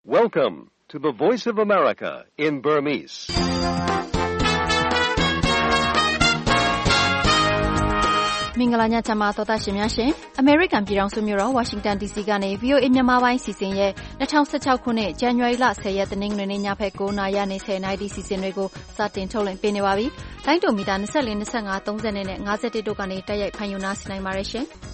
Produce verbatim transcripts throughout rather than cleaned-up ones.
Welcome to the Voice of America in Burmese. ။မင်္ဂလာညချမ်းပါသောတာရှင်များရှင်။ American ပြည်ထောင်စုမြို့တော် Washington ဒီ စီ ကနေ ဗွီအိုအေ မြန်မာပိုင်းစီစဉ်ရဲ့၂၀၁၆ခုနှစ်ဇန်နဝါရီလ၁၀ရက်တနင်္ဂနွေနေ့ညဖက်၉နာရီနေ၁၀နာရီစီစဉ်တွေကိုစတင်ထုတ်လွှင့်ပေးနေပါပြီ။လိုင်းဒိုမီတာ၂၄ ၂၅ ၃၀နဲ့၅၁တို့ကနေတိုက်ရိုက်ဖန်ယူနာဆင်နိုင်ပါတယ်ရှင်။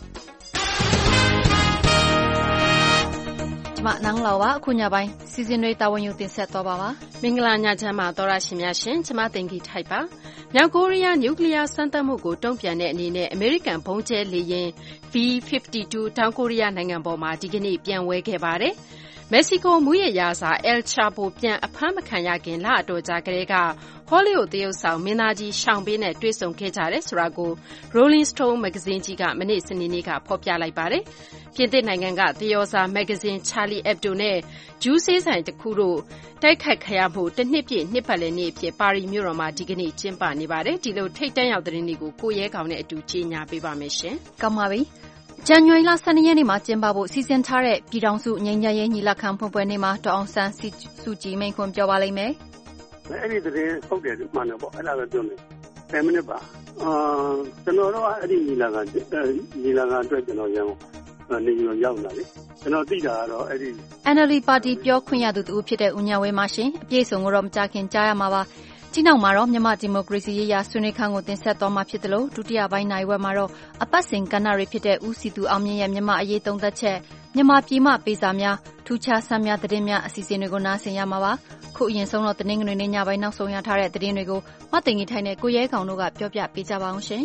ကျမနန်းလောင်ပါအခုညပိုင်းစီစဉ်တွေတာဝန်ယူတင်ဆက်သွားပါပါ။မင်္ဂလာညချမ်းပါသောရရှင်များရှင်။ကျမတင်ကြီးထိုက်ပါ။မြောက်ကိုရီးယားနျူကလ িয়ার စမ်းသပ်မှုကိုတုံ့ပြန်တဲ့အနေနဲ့အမေရိကန်ဘုံကျဲလေယာဉ် ဗီ ၅၂ တောင်ကိုရီးယားနိုင်ငံပေါ်မှာဒီကနေ့ပြန်ဝဲခဲ့ပါတယ်။မက္ကဆီကိုမူးယစ်ရာဇာ El Chapo ပြန်အဖမ်းမခံရခင်လအတော်ကြာကတည်းကဟောလိဝုဒ်သရုပ်ဆောင်မင်းသားကြီးရှောင်ဘေးနဲ့တွေ့ဆုံခဲ့ကြတယ်ဆိုတာကို Rolling Stone မဂ္ဂဇင်းကြီးကမနေ့စနေနေ့ကဖော်ပြလိုက်ပါတယ်။ပြင်သစ်နိုင်ငံကသရော်စာမဂ္ဂဇင်း Charlie Hebdo နဲ့ဂျူးဆေးဆိုင်တစ်ခုတို့တိုက်ခိုက်ခံရမှုတစ်နှစ်ပြည့်နှစ်ပတ်လည်နေ့အဖြစ်ပါရီမြို့တော်မှာဒီကနေ့ကျင်းပနေပါတယ်။ဒီလိုထိတ်တန့်ရောက်တဲ့သတင်းတွေကိုကိုရဲကောင်နဲ့အတူကြီးညာပေးပါမယ်ရှင်။ကောင်းပါပြီ။ဇန်နဝါရီလ၁၂ရက်နေ့မှာကျင်းပဖို့စီစဉ်ထားတဲ့ပြည်ထောင်စုငြိမ်းချမ်းရေးညီလာခံဖွင့်ပွဲနေ့မှာဒေါ်အောင်ဆန်းစုကြည်မိန့်ခွန်းပြောပါလိမ့်မယ်။အဲ့ဒီသတင်းဟုတ်တယ်မှန်တယ်ပေါ့အဲ့ဒါပဲပြောနေ။ဆယ်မိနစ်ပါ။အာကျွန်တော်တို့ကအဲ့ဒီညီလာခံညီလာခံအတွက်ကျွန်တော်ရန်ကုန်နေရောရောက်လာလေ။ကျွန်တော်သိတာကတော့အဲ့ဒီ N L D ပါတီပြောခွင့်ရသူတူဖြစ်တဲ့ဦးညာဝဲမရှင်အပြည့်စုံကိုတော့မကြခင်ကြားရမှာပါ။ဒီနောက်မှာတော့မြန်မာဒီမိုကရေစီရေးရာဆွေးနွေးခန်းကိုတင်ဆက်သွားမှာဖြစ်တယ်လို့ဒုတိယပိုင်းနိုင်ဝက်မှာတော့အပတ်စဉ်ကဏ္ဍတွေဖြစ်တဲ့ဦးစီသူအောင်မြင့်ရဲ့မြန်မာအရေးသုံးသက်ချက်မြန်မာပြည်မှပေးစာများထူးခြားဆန်းများသတင်းများအစီအစဉ်တွေကိုနားဆင်ရမှာပါခုအရင်ဆုံးတော့တင်းငွေနေ့ညပိုင်းနောက်ဆုံးရထားတဲ့သတင်းတွေကိုမသိင်ကြီးထိုင်နဲ့ကိုရဲကောင်တို့ကပြောပြပေးကြပါအောင်ရှင်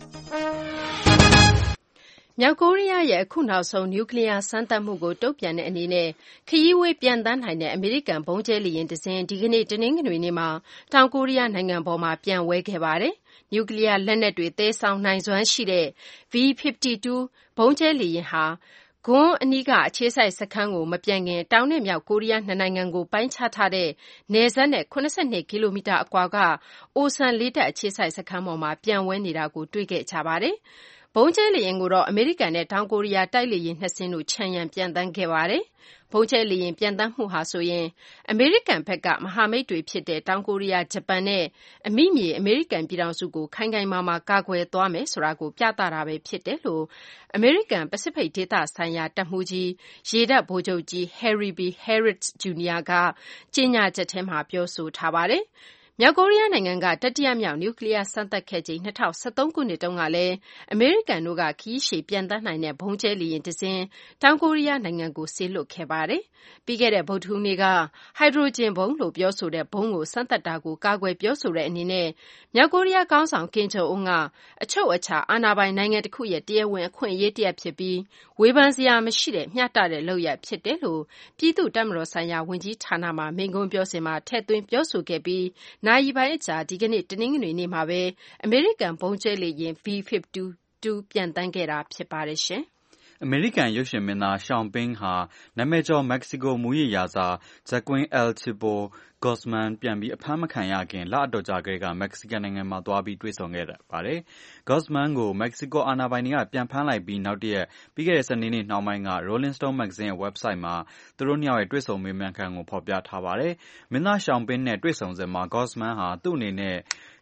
မြောက်ကိုရီးယားရဲ့အခုနောက်ဆုံးနျူကလ িয়ার စမ်းသပ်မှုကိုတုံ့ပြန်တဲ့အနေနဲ့ခရီးဝေးပြန်တန်းနိုင်တဲ့အမေရိကန်ဘုံကျဲလေယာဉ်တစ်စင်းဒီကနေ့တနင်္ဂနွေနေ့မှာတောင်ကိုရီးယားနိုင်ငံပေါ်မှာပြန်ဝဲခဲ့ပါတယ်။နျူကလ িয়ার လက်နက်တွေသဲဆောင်နိုင်စွမ်းရှိတဲ့ ဗီ ၅၂ ဘုံကျဲလေယာဉ်ဟာဂွန်းအနီးကအခြေစိုက်စခန်းကိုမပြန်ခင်တောင်နဲ့မြောက်ကိုရီးယားနှစ်နိုင်ငံကိုပိုင်းခြားထားတဲ့နယ်စပ်နဲ့၇၂ကီလိုမီတာအကွာကအိုဆန်လေးတပ်အခြေစိုက်စခန်းပေါ်မှာပြန်ဝဲနေတာကိုတွေ့ခဲ့ကြပါတယ်။ဘုံကျဲလေယာဉ်ကိုတော့အမေရိကန်နဲ့တောင်ကိုရီးယားတိုက်လေယာဉ်နှစ်စင်းတို့ခြံရံပြန်တန်းခဲ့ပါတယ်။ဘုံကျဲလေယာဉ်ပြန်တန်းမှုဟာဆိုရင်အမေရိကန်ဘက်ကမဟာမိတ်တွေဖြစ်တဲ့တောင်ကိုရီးယားဂျပန်နဲ့အမိမြေအမေရိကန်ပြည်ထောင်စုကိုခိုင်ခိုင်မာမာကာကွယ်သွားမယ်ဆိုတာကိုပြသတာပဲဖြစ်တယ်လို့အမေရိကန်ပစိဖိတ်ဒေသဆိုင်ရာတပ်မှူးကြီးရေတပ်ဗိုလ်ချုပ်ကြီး Harry B. Harris ဂျူနီယာကကြေညာချက်ထဲမှာပြောဆိုထားပါတယ်။မြောက်ကိုရီးယားနိုင်ငံကတတိယမြောက်နျူကလ িয়ার စမ်းသပ်ခဲ့ချိန်၂၀၁၃ခုနှစ်တုန်းကလည်းအမေရိကန်တို့ကခရီးရှည်ပြန်တန်းနိုင်တဲ့ဘုံကျဲလေယာဉ်တစ်စင်းတောင်ကိုရီးယားနိုင်ငံကိုစေလွှတ်ခဲ့ပါတယ်။ပြီးခဲ့တဲ့ဗုဒ္ဓဟူးနေ့ကဟိုက်ဒရိုဂျင်ဘုံလို့ပြောဆိုတဲ့ဘုံကိုစမ်းသပ်တာကိုကာကွယ်ပြောဆိုတဲ့အနေနဲ့မြောက်ကိုရီးယားခေါင်းဆောင်ကင်ဂျုံအွန်းကအချုပ်အခြာအာဏာပိုင်နိုင်ငံတစ်ခုရဲ့တရားဝင်အခွင့်အရေးတစ်ရပ်ဖြစ်ပြီးဝေဖန်စရာမရှိတဲ့မျှတတဲ့လုပ်ရပ်ဖြစ်တယ်လို့ပြည်သူ့တပ်မတော်ဆိုင်ရာဝန်ကြီးဌာနမှမိန့်ခွန်းပြောစဉ်မှာထည့်သွင်းပြောဆိုခဲ့ပြီးနိုင်ပိုင်းအကြာဒီကနေ့တနင်္ဂနွေနေ့မှာပဲအမေရိကန်ဘုံကျဲလေယာဉ် ဗီ ၅၂ ပြန်တန်းခဲ့တာဖြစ်ပါတယ်ရှင်။အမေရိကန်ရုပ်ရှင်မင်းသားရှောင်ပင်းဟာနာမည်ကျော်မက္ကဆီကိုမူးယစ်ရာဇာဇက်ကွင်း El Chapo Guzman ပြန်ပြီးအဖမ်းမခံရခင်လအတော်ကြာကတည်းကမက္ကဆီကန်နိုင်ငံမှာသွားပြီးတွေ့ဆုံခဲ့ပါတယ်။ Guzman ကိုမက္ကဆီကိုအာဏာပိုင်တွေကပြန်ဖမ်းလိုက်ပြီးနောက်တရက်ပြီးခဲ့တဲ့စနေနေ့နှောင်းပိုင်းက Rolling Stone မဂ္ဂဇင်းရဲ့ website မှာသူတို့နှစ်ယောက်ရဲ့တွေ့ဆုံမေးမြန်းခန်းကိုဖော်ပြထားပါတယ်။မင်းသားရှောင်ပင်းနဲ့တွေ့ဆုံစဉ်မှာ Guzman ဟာသူ့အနေနဲ့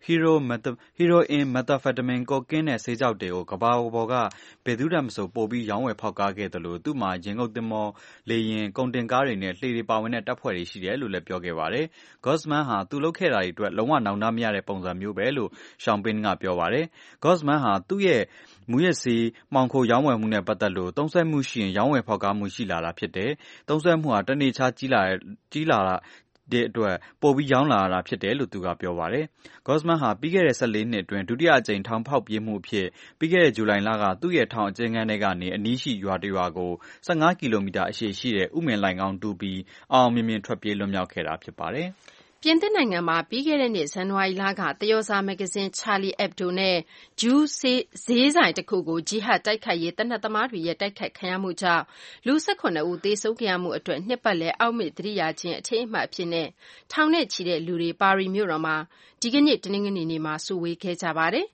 Heroin, Methamphetamine, Cocaine နဲ့ဆေးခြောက်တွေကိုကမ္ဘာပေါ်ကဘယ်သူ့ထက်မဆိုပိုပြီးရောင်းဝယ်ဖောက်ကားခဲ့သလိုသူ့မှာရင်ငုပ်သင်္ဘော၊လေယာဉ်၊ကုန်တင်ကားတွေနဲ့လှေတွေပါဝင်တဲ့တပ်ဖွဲ့တွေရှိတယ်လို့လည်းပြောခဲ့ပါတယ်။ Guzman ဟာသူလုပ်ခဲ့တာတွေအတွက်လုံးဝနောင်တမရတဲ့ပုံစံမျိုးပဲလို့ရှောင်ပင်းကပြောပါတယ်။ Guzman ဟာသူ့ရဲ့မူးယစ်ဆေးမှောင်ခိုရောင်းဝယ်မှုနဲ့ပတ်သက်လို့သုံးစွဲမှုရှိရင်ရောင်းဝယ်ဖောက်ကားမှုရှိလာတာဖြစ်တယ်။သုံးစွဲမှုဟာတနေ့ခြားကြီးလာကြီးလာတာတဲ့အတွက်ပိုပြီးရောင်းလာရတာဖြစ်တယ်လို့သူကပြောပါတယ်။ Guzman ဟာပြီးခဲ့တဲ့၁၄နှစ်အတွင်းဒုတိယအကြိမ်ထောင်ဖောက်ပြေးမှုအဖြစ်ပြီးခဲ့တဲ့ဇူလိုင်လကသူ့ရဲ့ထောင်အကျဉ်းခန်းထဲကနေအနီးရှိရွာတရွာကို၁၅ကီလိုမီတာအရှည်ရှိတဲ့ဥမင်လိုဏ်ခေါင်းတူးပြီးအောင်အောင်မြင်မြင်ထွက်ပြေးလွတ်မြောက်ခဲ့တာဖြစ်ပါတယ်။ပြင်သစ်နိုင်ငံမှာပြီးခဲ့တဲ့နှစ်ဇန်နဝါရီလကသရော်စာမဂ္ဂဇင်း Charlie Hebdo နဲ့ဂျူးဈေးဆိုင်တစ်ခုကိုဂျီဟတ်တိုက်ခိုက်ရေးသေနတ်သမားတွေရဲ့တိုက်ခိုက်ခံရမှုကြောင့်လူ၁၇ဦးသေဆုံးခဲ့ရမှုအတွက်နှစ်ပတ်လည်အောက်မေ့သတိရခြင်းအထိမ်းအမှတ်အဖြစ်နဲ့ထောင်နဲ့ချီတဲ့လူတွေပါရီမြို့တော်မှာဒီကနေ့တနင်္ဂနွေနေ့မှာစုဝေးခဲ့ကြပါတယ်။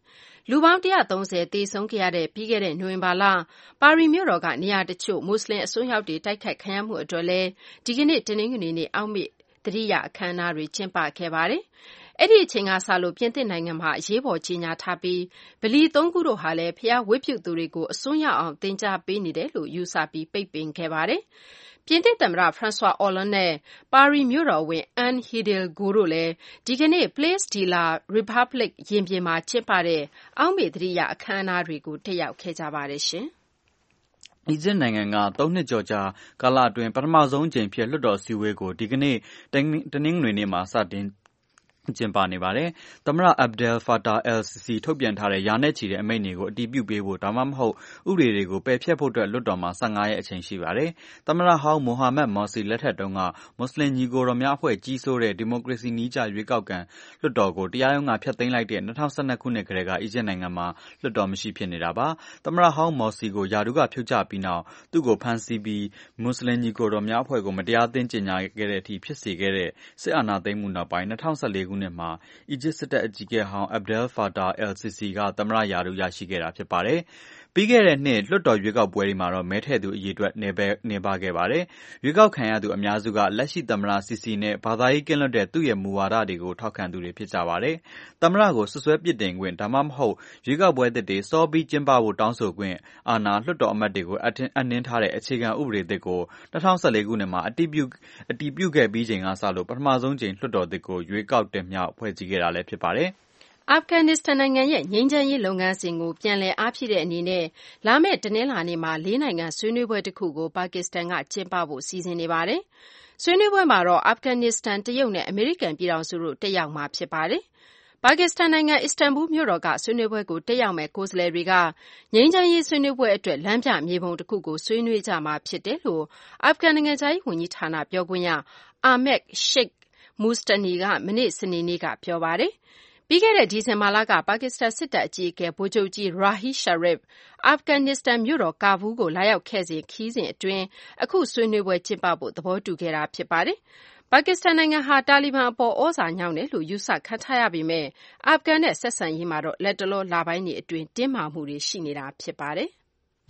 လူပေါင်းတစ်ရာသုံးဆယ်သေဆုံးခဲ့ရတဲ့ပြီးခဲ့တဲ့နိုဝင်ဘာလပါရီမြို့တော်ကနေရာတချို့မွတ်စလင်အစွန်းရောက်တွေတိုက်ခိုက်ခံရမှုအတွက်လည်းဒီကနေ့တနင်္ဂနွေနေ့အောက်မေ့သတိရအခမ်းအနားတွေကျင်းပခဲ့ပါတယ်။အဲ့ဒီအချိန်ကစလို့ပြင်သစ်နိုင်ငံမှာအရေးပေါ်ကြီးညာထားပြီးဗလီသုံးခုတို့ဟာလည်းဖျားဝတ်ပြုသူတွေကိုအစွန်းရောက်အောင်တင်ကြားပေးနေတယ်လို့ယူဆပြီးပိတ်ပင်ခဲ့ပါတယ်။ပြင်သစ်သမ္မတ François Hollande နဲ့ပါရီမြို့တော်ဝန် Anne Hidalgo တို့လည်းဒီကနေ့ Place de la République ရင်ပြင်မှာကျင်းပတဲ့အောက်မေ့သတိရအခမ်းအနားတွေကိုတက်ရောက်ခဲ့ကြပါတယ်ရှင်။အီဂျစ်နိုင်ငံကသုံးနှစ်ကျော်ကြာကာလအတွင်းပထမဆုံးအကြိမ်ဖြစ်လွှတ်တော်စည်းဝေးကိုဒီကနေ့တနင်္ဂနွေနေ့မှာစတင်ကျင်းပနေပါတယ်။သမ္မတ Abdel Fattah el-Sisi ထုတ်ပြန်ထားတဲ့ရာနဲ့ချီတဲ့အမိန့်တွေကိုအတည်ပြုပေးဖို့ဒါမှမဟုတ်ဥပဒေတွေကိုပယ်ဖျက်ဖို့အတွက်လွှတ်တော်မှာ၁၅ရက်အချိန်ရှိပါတယ်။သမ္မတဟောင်းမိုဟာမက်မော်စီလက်ထက်တုန်းကမွတ်စလင်ညီကိုတော်များအဖွဲ့ကြီးစိုးတဲ့ဒီမိုကရေစီနည်းကျရွေးကောက်ခံလွှတ်တော်ကိုတရားရုံးကဖျက်သိမ်းလိုက်တဲ့၂၀၁၂ခုနှစ်ကတည်းကအီဂျစ်နိုင်ငံမှာလွှတ်တော်မရှိဖြစ်နေတာပါ။သမ္မတဟောင်းမော်စီကိုယာဒူးကဖြုတ်ချပြီးနောက်သူ့ကိုဖမ်းဆီးပြီးမွတ်စလင်ညီကိုတော်များအဖွဲ့ကိုမတရားသင်းကြေညာခဲ့တဲ့အထိဖြစ်စေခဲ့တဲ့စစ်အာဏာသိမ်းမှုနောက်ပိုင်း၂၀၁၄ခုနှစ်မှာအီဂျစ်စစ်တပ်အကြီးအကဲဟောင်း Abdel Fattah el-Sisi ကသမ္မတရာထူးရရှိခဲ့တာဖြစ်ပါတယ်။ပြီးခဲ့တဲ့နှစ်လွှတ်တော်ရွေးကောက်ပွဲတွေမှာတော့မဲထည့်သူအရေအတွက်နည်းနည်းပါးခဲ့ပါတယ်။ရွေးကောက်ခံရသူအများစုကလက်ရှိသမ္မတ Sisi နဲ့ဘာသာရေးကင်းလွတ်တဲ့သူ့ရဲ့မူဝါဒတွေကိုထောက်ခံသူတွေဖြစ်ကြပါတယ်။သမ္မတကိုစွပ်စွဲပြစ်တင်ခွင့်ဒါမှမဟုတ်ရွေးကောက်ပွဲသစ်တွေစောပြီးကျင်းပဖို့တောင်းဆိုခွင့်အာဏာလွှတ်တော်အမတ်တွေကိုအပ်နှင်းထားတဲ့အခြေခံဥပဒေသစ်ကို၂၀၁၄ခုနှစ်မှာအတည်ပြုအတည်ပြုခဲ့ပြီးချိန်ကစလို့ပထမဆုံးချိန်လွှတ်တော်သစ်ကိုရွေးကောက်တင်မြှောက်ဖွဲ့စည်းခဲ့တာလည်းဖြစ်ပါတယ်။အာဖဂန်နစ္စတန်နိုင်ငံရဲ့ငြိမ်းချမ်းရေးလုပ်ငန်းစဉ်ကိုပြန်လည်အားဖြည့်တဲ့အနေနဲ့လာမယ့်တနင်္လာနေ့မှာလေးနိုင်ငံဆွေးနွေးပွဲတစ်ခုကိုပါကစ္စတန်ကကျင်းပဖို့စီစဉ်နေပါတယ်။ဆွေးနွေးပွဲမှာတော့အာဖဂန်နစ္စတန်တရုတ်နဲ့အမေရိကန်ပြည်ထောင်စုတို့တက်ရောက်မှာဖြစ်ပါတယ်။ပါကစ္စတန်နိုင်ငံအစ္စတန်ဘူလ်မြို့တော်ကဆွေးနွေးပွဲကိုတက်ရောက်မဲ့ကိုယ်စားလှယ်တွေကငြိမ်းချမ်းရေးဆွေးနွေးပွဲအတွက်လမ်းပြမြေပုံတစ်ခုကိုဆွေးနွေးကြမှာဖြစ်တယ်လို့အာဖဂန်နိုင်ငံသားရေးဝန်ကြီးဌာနပြောခွင့်ရအာမက်ရှိတ်မူစတနီကမနေ့စနေနေ့ကပြောပါတယ်။ပြီးခဲ့တဲ့ဒီဇင်ဘာလကပါကစ္စတန်စစ်တပ်အကြီးအကဲဗိုလ်ချုပ်ကြီးရာဟီရှာရစ်အာဖဂန်နစ္စတန်မြို့တော်ကာဘူးကိုလာရောက်ခဲ့စဉ်ခီးစဉ်အတွင်းအခုဆွေးနွေးပွဲကျင်းပဖို့သဘောတူခဲ့တာဖြစ်ပါတယ်။ပါကစ္စတန်နိုင်ငံဟာတာလီဘန်အပေါ်ဩဇာညောင်းတယ်လို့ယူဆခံထားရပေမဲ့အာဖဂန်နဲ့ဆက်ဆံရေးမှာတော့လက်တလောလပိုင်းတွေအတွင်းတင်းမာမှုတွေရှိနေတာဖြစ်ပါတယ်။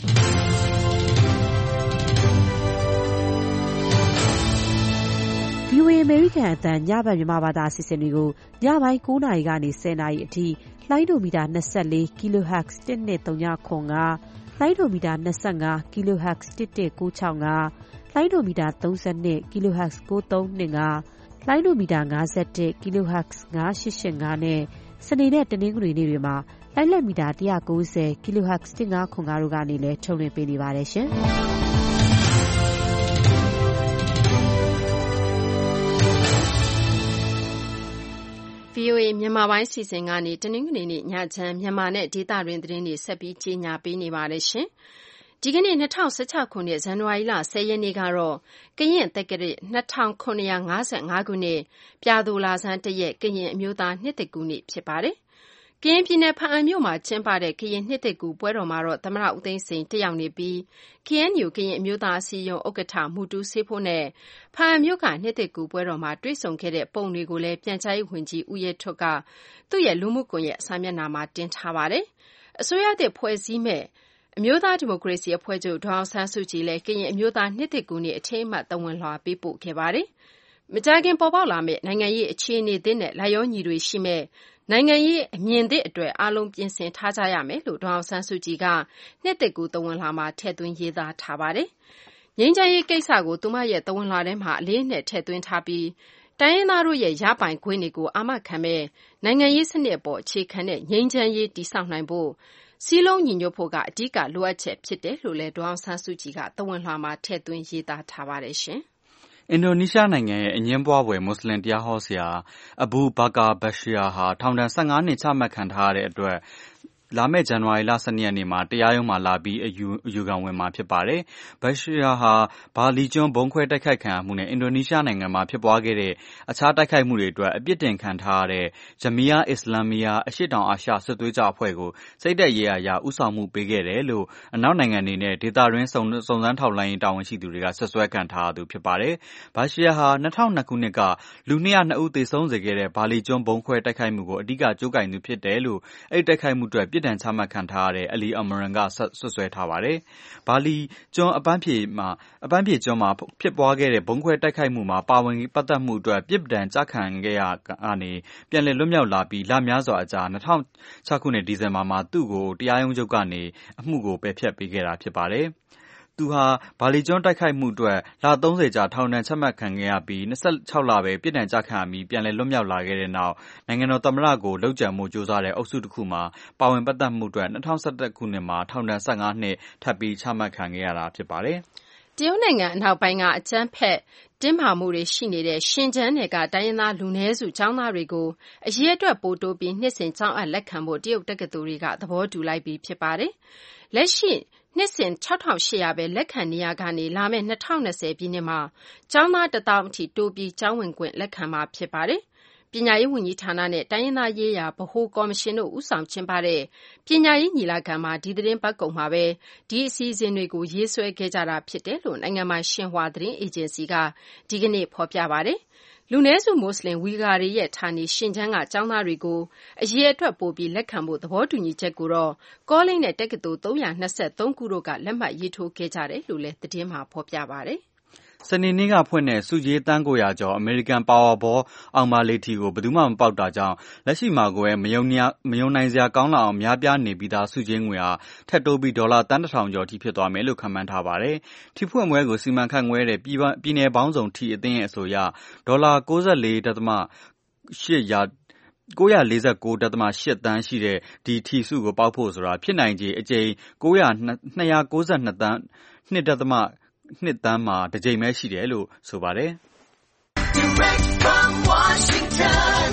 ဗွီအိုအေ အမေရိကန်အသံညဘက်မြန်မာဘာသာအစီအစဉ်တွေကိုညပိုင်း၉နာရီကနေ၁၀နာရီအထိလှိုင်းဒိုမီတာ၂၄ kHz တစ်နှစ်၃ညခွန်ကလှိုင်းဒိုမီတာ၂၅ kHz တစ်တစ်၉၆ငါလှိုင်းဒိုမီတာ၃၂ kHz ၉၃၂ငါလှိုင်းဒိုမီတာ၅၁ kHz ၅၈၈ငါနဲ့စနေနဲ့တနင်္ဂနွေနေ့တွေမှာလှိုင်းလက်မီတာ၁၉၀ kHz တစ်၅ခွန်ကားတို့ကနေလည်းထုတ်လွှင့်ပေးနေပါတယ်ရှင်။ဗွီအိုအေမြန်မာပိုင်းစီစဉ်ကနေတနင်္ဂနွေနေ့ညချမ်းမြန်မာနဲ့ဒေသတွင်းသတင်းတွေဆက်ပြီးကြီးညာပေးနေပါတယ်ရှင်။ဒီကနေ့၂၀၁၆ခုနှစ်ဇန်နဝါရီလ၁၀ရက်နေ့ကတော့ကရင်တက္ကရာ၂၇၅၅ခုနှစ်ပြာသိုလဆန်းတရက်ကရင်အမျိုးသားနှစ်တကူနေ့ဖြစ်ပါတယ်။ကရင်ပြည်နယ်ဖားအံမြို့မှာကျင်းပတဲ့ကရင်နှစ်တကူပွဲတော်မှာတော့သမ္မတဦးသိန်းစိန်တက်ရောက်နေပြီး ကေအန်ယူ ကရင်အမျိုးသားအစည်းအရုံးဥက္ကဋ္ဌမူတူးဆေးဖိုးနဲ့ဖားအံမြို့ကနှစ်တကူပွဲတော်မှာတွေ့ဆုံခဲ့တဲ့ပုံတွေကိုလည်းပြန်ကြားရေးဝန်ကြီးဦးရဲထွဋ်ကသူ့ရဲ့လူမှုကွန်ရက်စာမျက်နှာမှာတင်ထားပါတယ်။အစိုးရသစ်ဖွဲ့စည်းမဲ့အမျိုးသားဒီမိုကရေစီအဖွဲ့ချုပ်ဒေါ်အောင်ဆန်းစုကြည်လည်းကရင်အမျိုးသားနှစ်တကူနေ့အထိမ်းအမှတ်သဝဏ်လွှာပေးပို့ခဲ့ပါတယ်။မကြာခင်ပေါ်ပေါက်လာမယ့်နိုင်ငံရေးအခြေအနေသစ်နဲ့လိုက်လျောညီတွေရှိမဲ့နိုင်ငံရေးအမြင်သစ်အတွက်အားလုံးပြင်ဆင်ထားကြရမယ်လို့ဒေါ်အောင်ဆန်းစုကြည်ကနှစ်တကူသဝဏ်လွှာမှာထည့်သွင်းရေးသားထားပါတယ်။ငြိမ်းချမ်းရေးကိစ္စကိုသူမရဲ့သဝဏ်လွှာထဲမှာအလေးအနက်ထည့်သွင်းထားပြီးတိုင်းရင်းသားတို့ရဲ့ရပိုင်ခွင့်တွေကိုအာမခံမဲ့နိုင်ငံရေးစနစ်အပေါ်အခြေခံတဲ့ငြိမ်းချမ်းရေးတည်ဆောက်နိုင်ဖို့စည်းလုံးညီညွတ်ဖို့ကအဓိကလိုအပ်ချက်ဖြစ်တယ်လို့လည်းဒေါ်အောင်ဆန်းစုကြည်ကသဝဏ်လွှာမှာထည့်သွင်းရေးသားထားပါတယ်ရှင်။အင်ဒိုနီးရှားနိုင်ငံရဲ့အငြင်းပွားဖွယ်မွတ်စလင်တရားဟောဆရာအဘူဘာကာဘရှီယာဟာထောင်ဒဏ်၁၅နှစ်ချမှတ်ခံထားရတဲ့အတွက်လာမယ့်ဇန်နဝါရီလ၁၂ရက်နေ့မှာတရားရုံးမှာလာပြီးအယူအယူခံဝင်မှာဖြစ်ပါတယ်။ဘရှီယာဟာဘာလီကျွန်းဘုံခွဲတိုက်ခိုက်ခံရမှုနဲ့အင်ဒိုနီးရှားနိုင်ငံမှာဖြစ်ပွားခဲ့တဲ့အခြားတိုက်ခိုက်မှုတွေအတွက်အပြစ်တင်ခံထားရတဲ့ဂျမီယာအစ္စလာမီယာအရှေ့တောင်အာရှစစ်သွေးကြွအဖွဲ့ကိုစိတ်သက်ရေးရာရာဥဆောင်မှုပေးခဲ့တယ်လို့အနောက်နိုင်ငံတွေနဲ့ဒေသတွင်းစုံစမ်းထောက်လှမ်းရေးတာဝန်ရှိသူတွေကဆွဆွဲခံထားရသူဖြစ်ပါတယ်။ဘရှီယာဟာ၂၀၀၂ခုနှစ်ကလူ၂၀၂ဦးသေဆုံးစေခဲ့တဲ့ဘာလီကျွန်းဘုံခွဲတိုက်ခိုက်မှုကိုအဓိကကြိုးကိုင်သူဖြစ်တယ်လို့အဲ့ဒီတိုက်ခိုက်မှုအတွက်ပြစ်ဒဏ်ချမှတ်ခံထားရတဲ့ Ali Almiran ကဆွဆွဲထားပါတယ်။ဘာလီကျွန်းအပန်းဖြေမှာအပန်းဖြေကျွန်းမှာဖြစ်ပွားခဲ့တဲ့ဘုံခွဲတိုက်ခိုက်မှုမှာပါဝင်ပတ်သက်မှုအတွက်ပြစ်ဒဏ်ချခံခဲ့ရကနေပြန်လည်လွတ်မြောက်လာပြီးလများစွာအကြာ၂၀၀၆ခုနှစ်ဒီဇင်ဘာမှာသူ့ကိုတရားရုံးချုပ်ကနေအမှုကိုပယ်ဖျက်ပေးခဲ့တာဖြစ်ပါတယ်။သူဟာဘာလီကျွန်းတိုက်ခိုက်မှုအတွက်လသုံးဆယ်ကြာထောင်ဒဏ်ချမှတ်ခံခဲ့ရပြီး၂၆လပဲပြစ်ဒဏ်ကျခံရပြီးပြန်လည်လွတ်မြောက်လာခဲ့တဲ့နောက်နိုင်ငံတော်သမ္မတကိုလုပ်ကြံမှုကြိုးစားတဲ့အုပ်စုတစ်ခုမှာပါဝင်ပတ်သက်မှုအတွက်၂၀၁၁ခုနှစ်မှာထောင်ဒဏ်၁၅နှစ်ထပ်ပြီးချမှတ်ခံခဲ့ရတာဖြစ်ပါတယ်။တရုတ်နိုင်ငံအနောက်ပိုင်းကအကြမ်းဖက်တင်းမာမှုတွေရှိနေတဲ့ရှင်ကျန်းနယ်ကတိုင်းရင်းသားလူနည်းစုကျောင်းသားတွေကိုအရေးအတွက်ပိုတိုးပြီးနှစ်စဉ်ကျောင်းအပ်လက်ခံဖို့တရုတ်တက္ကသိုလ်တွေကသဘောတူလိုက်ပြီးဖြစ်ပါတယ်။လက်ရှိနှစ်စဉ်၆ထောင်၈ရာပဲလက်ခံနေရကနေလာမယ့်၂၀၂၀ပြည့်နှစ်မှာကျောင်းသားတစ်သောင်းအထိတိုးပြီးကျောင်းဝင်ခွင့်လက်ခံမှာဖြစ်ပါတယ်။ပညာရေးဝန်ကြီးဌာနနဲ့တိုင်းရင်းသားရေးရာဗဟိုကော်မရှင်တို့ဦးဆောင်ကျင်းပတဲ့ပညာရေးညီလာခံမှာဒီသတင်းပတ်ကုန်မှာပဲဒီအစီအစဉ်တွေကိုရေးဆွဲခဲ့ကြတာဖြစ်တယ်လို့နိုင်ငံပိုင်ရှင်ဟွာသတင်းအေဂျင်စီကဒီကနေ့ဖော်ပြပါတယ်။လူနည်းစုမွတ်စလင်ဝီဂါတွေရဲ့ဌာနေရှင်ကျန်းကကျောင်းသားတွေကိုအရေးအတွက်ပိုပြီးလက်ခံဖို့သဘောတူညီချက်ကိုတော့ကောလိပ်နဲ့တက္ကသိုလ်၃၂၃ခုတို့ကလက်မှတ်ရေးထိုးခဲ့ကြတယ်လို့လည်းသတင်းမှာဖော်ပြပါတယ်။စနေနေ့ကဖွင့်တဲ့စုကြေးတန်းကိုရာကျော်အမေရိကန်ပါဝါဘောအောင်ပါလေထီကိုဘယ်သူမှမပေါက်တာကြောင့်လက်ရှိမှာကိုယ်မယုံမယုံနိုင်စရာကောင်းလောက်အောင်များပြားနေပြီးသားစုကြေးငွေဟာထက်တိုးပြီးဒေါ်လာတန်းတစ်ထောင်ကျော်ထိဖြစ်သွားမယ်လို့ခန့်မှန်းထားပါတယ်။ထီဖွင့်ပွဲကိုစီမံခန့်ခွဲတဲ့ပြည်နယ်ပေါင်းစုံထီအသင်းရဲ့အဆိုအရဒေါ်လာ၉၄.၈ရာ၉၄၉.၈တန်းရှိတဲ့ဒီထီစုကိုပေါက်ဖို့ဆိုတာဖြစ်နိုင်ခြေအကြိမ်၂၉၂သန်း၂.၂သန်းမှာတစ်ကြိမ်ပဲရှိတယ်လို့ဆိုပါတယ်။ Direct from Washington,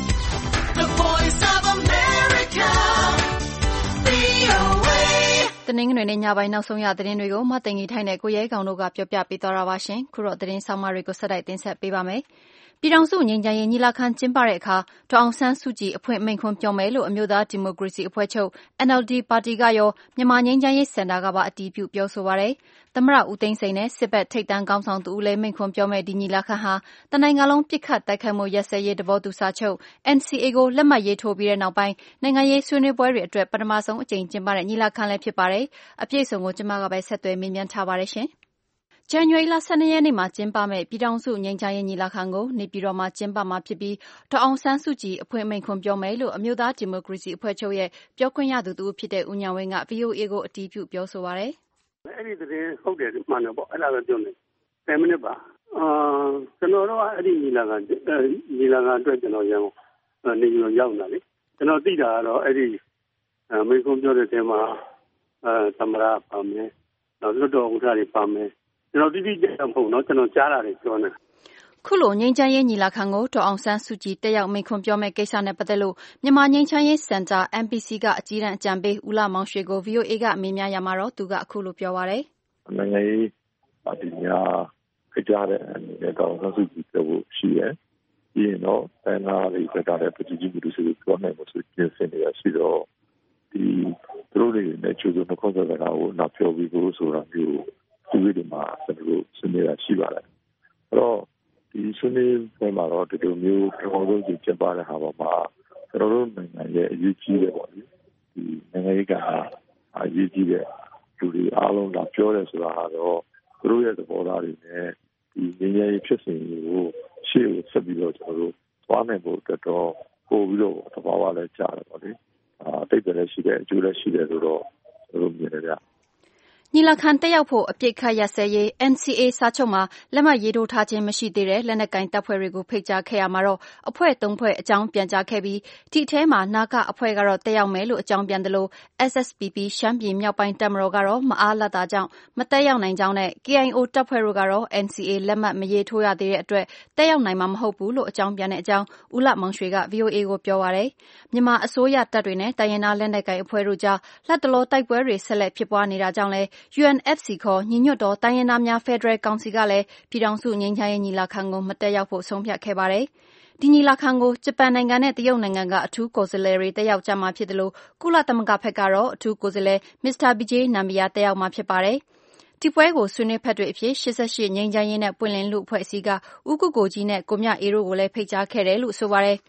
the voice of America, ဗွီအိုအေတနင်္ဂနွေနေ့ညပိုင်းနောက်ဆုံးရသတင်းတွေကိုမသိင်္ဂီထိုက်နဲ့ကိုရဲကောင်တို့ကပြောပြပေးသွားတာပါရှင်။ခုတော့သတင်းဆောင်မတွေကိုဆက်တိုက်တင်ဆက်ပေးပါမယ်။ပြည်ထောင်စုငြိမ်းချမ်းရေးညီလာခံကျင်းပတဲ့အခါဒေါ်အောင်ဆန်းစုကြည်အဖွင့်မိန့်ခွန်းပြောမယ်လို့အမျိုးသားဒီမိုကရေစီအဖွဲ့ချုပ် N L D ပါတီကရောမြန်မာငြိမ်းချမ်းရေးစင်တာကပါအတည်ပြုပြောဆိုပါတယ်။သမ္မတဦးသိန်းစိန်နဲ့စစ်ဘက်ထိပ်တန်းခေါင်းဆောင်သူဦးလည်းမိန့်ခွန်းပြောမဲ့ဒီညီလာခံဟာတနိုင်ငံလုံးပြစ်ခတ်တိုက်ခိုက်မှုရပ်စဲရေးသဘောတူစာချုပ် N C A ကိုလက်မှတ်ရေးထိုးပြီးတဲ့နောက်ပိုင်းနိုင်ငံရေးဆွေးနွေးပွဲတွေအတွက်ပထမဆုံးအကြိမ်ကျင်းပတဲ့ညီလာခံလည်းဖြစ်ပါတယ်။အပြည့်အစုံကိုကျွန်မကပဲဆက်သွယ်မေးမြန်းထားပါတယ်ရှင်။ဇန်နဝါရီလ၁၂ရက်နေ့မှာကျင်းပမယ့်ပြည်ထောင်စုငြိမ်းချမ်းရေးညီလာခံကိုနေပြည်တော်မှာကျင်းပမှာဖြစ်ပြီးဒေါ်အောင်ဆန်းစုကြည်အဖွင့်မိန့်ခွန်းပြောမယ်လို့အမျိုးသားဒီမိုကရေစီအဖွဲ့ချုပ်ရဲ့ပြောခွင့်ရသူတူဖြစ်တဲ့ဦးဉာဏ်ဝင်းက ဗွီအိုအေကိုအတည်ပြုပြောဆိုပါတယ်။အဲ့ဒီသတင်းဟုတ်တယ်မှန်တယ်ပေါ့အဲ့ဒါပဲပြောနေ။ten minutesပါ။အာကျွန်တော်တို့ကအဲ့ဒီညီလာခံညီလာခံအတွက်ကျွန်တော်ရန်ကုန်နေပြည်တော်ရောက်လာလေ။ကျွန်တော်သိတာကတော့အဲ့ဒီမိန့်ခွန်းပြောတဲ့တဲမှာအဲသမ္မတပါမယ်။နောက်လွှတ်တော်ဥက္ကဋ္ဌတွေပါမယ်။ကျွန်တော်တိတိကျကျမဟုတ်နော်ကျွန်တော်ကြားတာတွေပြောနေခုလိုငြိမ်းချမ်းရေးညီလာခံကိုဒေါ်အောင်ဆန်းစုကြည်တက်ရောက်မိန့်ခွန်းပြောမဲ့ကိစ္စနဲ့ပတ်သက်လို့မြန်မာငြိမ်းချမ်းရေးစင်တာ M P C ကအကြီးတန်းအကြံပေးဦးလှမောင်ရွှေကို ဗွီအိုအေကမေးမြန်းရမှာတော့သူကအခုလိုပြောပါတယ်။နိုင်ငံရေးပါတီများခကြတဲ့အနေနဲ့ဒေါ်အောင်ဆန်းစုကြည်ပြောဖို့ရှိတယ်။ပြီးရင်တော့တန်ခါးတွေတက်တဲ့ပဋိကြီးမှုတွေဆိုပြောနိုင်မှုဆိုပြင်ဆင်နေရရှိတော့ဒီသူတို့တွေနဲ့ချိုးစုံတစ်ခေါက်စကားကိုနောက်ပြောပြီးကိုဆိုတာမျိုးဒီဝိဒီမှာကျွန်တော်တို့ဆွေးနွေးရရှိပါတယ်။အဲ့တော့ဒီဆွေးနွေးပွဲမှာတော့ဒီလိုမျိုးပထမဆုံးကျင်းပတဲ့ဟာပေါ်မှာကျွန်တော်တို့နိုင်ငံရဲ့အရေးကြီးတဲ့ပေါ့လေဒီနိုင်ငံရေးကအရေးကြီးတဲ့လူတွေအားလုံးကပြောတယ်ဆိုတာကတော့သူတို့ရဲ့သဘောထားတွေနဲ့ဒီငြိမ်းချမ်းရေးဖြစ်စဉ်ကိုရှေ့ကိုဆက်ပြီးတော့ကျွန်တော်တို့သွားနိုင်ဖို့အတွက်တော့ပို့ပြီးတော့သဘာဝလည်းကြားတယ်ပေါ့လေအာတိတ်လည်းရှိတယ်အကျိုးလည်းရှိတယ်ဆိုတော့ကျွန်တော်တို့မြင်တယ်ဗျညီလာခံတက်ရောက်ဖို့အပြစ်ခတ်ရပ်စဲရေး N C A စာချုပ်မှာလက်မှတ်ရေးထိုးထားခြင်းမရှိသေးတဲ့လက်နက်ကိုင်တပ်ဖွဲ့တွေကိုဖိတ်ကြားခဲ့ရမှာတော့အဖွဲ့သုံးဖွဲ့အကြောင်းပြန်ကြားခဲ့ပြီးဒီထဲမှာနာကအဖွဲ့ကတော့တက်ရောက်မယ်လို့အကြောင်းပြန်တယ်လို့ S S P P ရှမ်းပြည်မြောက်ပိုင်းတပ်မတော်ကတော့မအားလပ်တာကြောင့်မတက်ရောက်နိုင်ကြောင်းနဲ့ K I O တပ်ဖွဲ့တို့ကတော့ N C A လက်မှတ်မရေးထိုးရသေးတဲ့အတွက်တက်ရောက်နိုင်မှာမဟုတ်ဘူးလို့အကြောင်းပြန်တဲ့အကြောင်းဦးလမောင်ရွှေက V O A ကိုပြောပါတယ်မြန်မာအစိုးရတပ်တွေနဲ့တိုင်းရင်းသားလက်နက်ကိုင်အဖွဲ့တို့ကြားလက်တလောတိုက်ပွဲတွေဆက်လက်ဖြစ်ပွားနေတာကြောင့်လည်းU N F C ခေါ်ညီညွတ်သောတိုင်းရင်းသားများဖက်ဒရယ်ကောင်စီကလည်းပြည်ထောင်စုငြိမ်းချမ်းရေးညီလာခံကိုမတက်ရောက်ဖို့ဆုံးဖြတ်ခဲ့ပါတယ်။ဒီညီလာခံကိုဂျပန်နိုင်ငံနဲ့တရုတ်နိုင်ငံကအထူးကိုယ်စားလှယ်တွေတက်ရောက်ကြမှာဖြစ်တယ်လို့ကုလသမဂ္ဂဘက်ကတော့အထူးကိုယ်စားလှယ် Mr. Vijay Nambiar တက်ရောက်မှာဖြစ်ပါတယ်။ဒီပွဲကိုဆွေးနွေးဖက်တွေအဖြစ်ရှစ်ဆယ့်ရှစ်ငြိမ်းချမ်းရေးနဲ့ပွင့်လင်းလူအဖွဲ့အစည်းကဦးကိုကိုကြီးနဲ့ကိုမြအေးတို့ကိုလည်းဖိတ်ကြားခဲ့တယ်လို့ဆိုပါတယ်။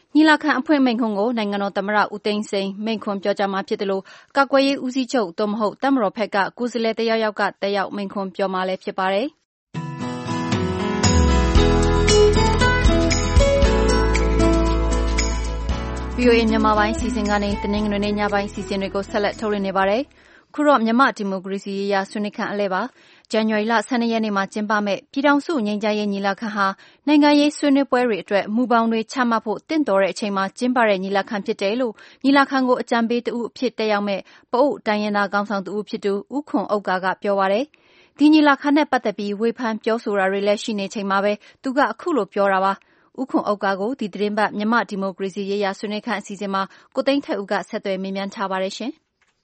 ညီလာခံအဖွင့်မိန့်ခွန်းကိုနိုင်ငံတော်သမ္မတဦးသိန်းစိန်မိန့်ခွန်းပြောကြားမှာဖြစ်တယ်လို့ကာကွယ်ရေးဦးစီးချုပ်သို့မဟုတ်တပ်မတော်ဘက်ကကိုယ်စားလှယ်တယောက်ယောက်ကတက်ရောက်မိန့်ခွန်းပြောမှာလည်းဖြစ်ပါတယ်။ဗွီအိုအေမြန်မာပိုင်းစီစဉ်ကနေတနင်္ဂနွေနေ့ညပိုင်းစီစဉ်တွေကိုဆက်လက်ထုတ်လွှင့်နေပါတယ်။ခုတော့မြန်မာဒီမိုကရေစီရေးရာဆွေးနွေးခန်းအလဲပါ။ဇန်နဝါရီလ၁၂ရက်နေ့မှာကျင်းပမယ့်ပြည်ထောင်စုငြိမ်းချမ်းရေးညီလာခံဟာနိုင်ငံရေးဆွေးနွေးပွဲတွေအတွက်မူဘောင်တွေချမှတ်ဖို့တင့်တော်တဲ့အချိန်မှာကျင်းပတဲ့ညီလာခံဖြစ်တယ်လို့ညီလာခံကိုအကြံပေးတဦးအဖြစ်တက်ရောက်မဲ့ပအိုဝ်းတိုင်းရင်းသားခေါင်းဆောင်တဦးဖြစ်သူဦးခွန်ဥက္ကာကပြောပါတယ်။ဒီညီလာခံနဲ့ပတ်သက်ပြီးဝေဖန်ပြောဆိုတာတွေလည်းရှိနေချိန်မှာပဲသူကအခုလိုပြောတာပါ။ဦးခွန်ဥက္ကာကိုဒီသတင်းပတ်မြန်မာဒီမိုကရေစီရေးရာဆွေးနွေးခန်းအစီအစဉ်မှာကိုသိန်းထက်ဦးကဆက်သွယ်မေးမြန်းထားပါတယ်ရှင်။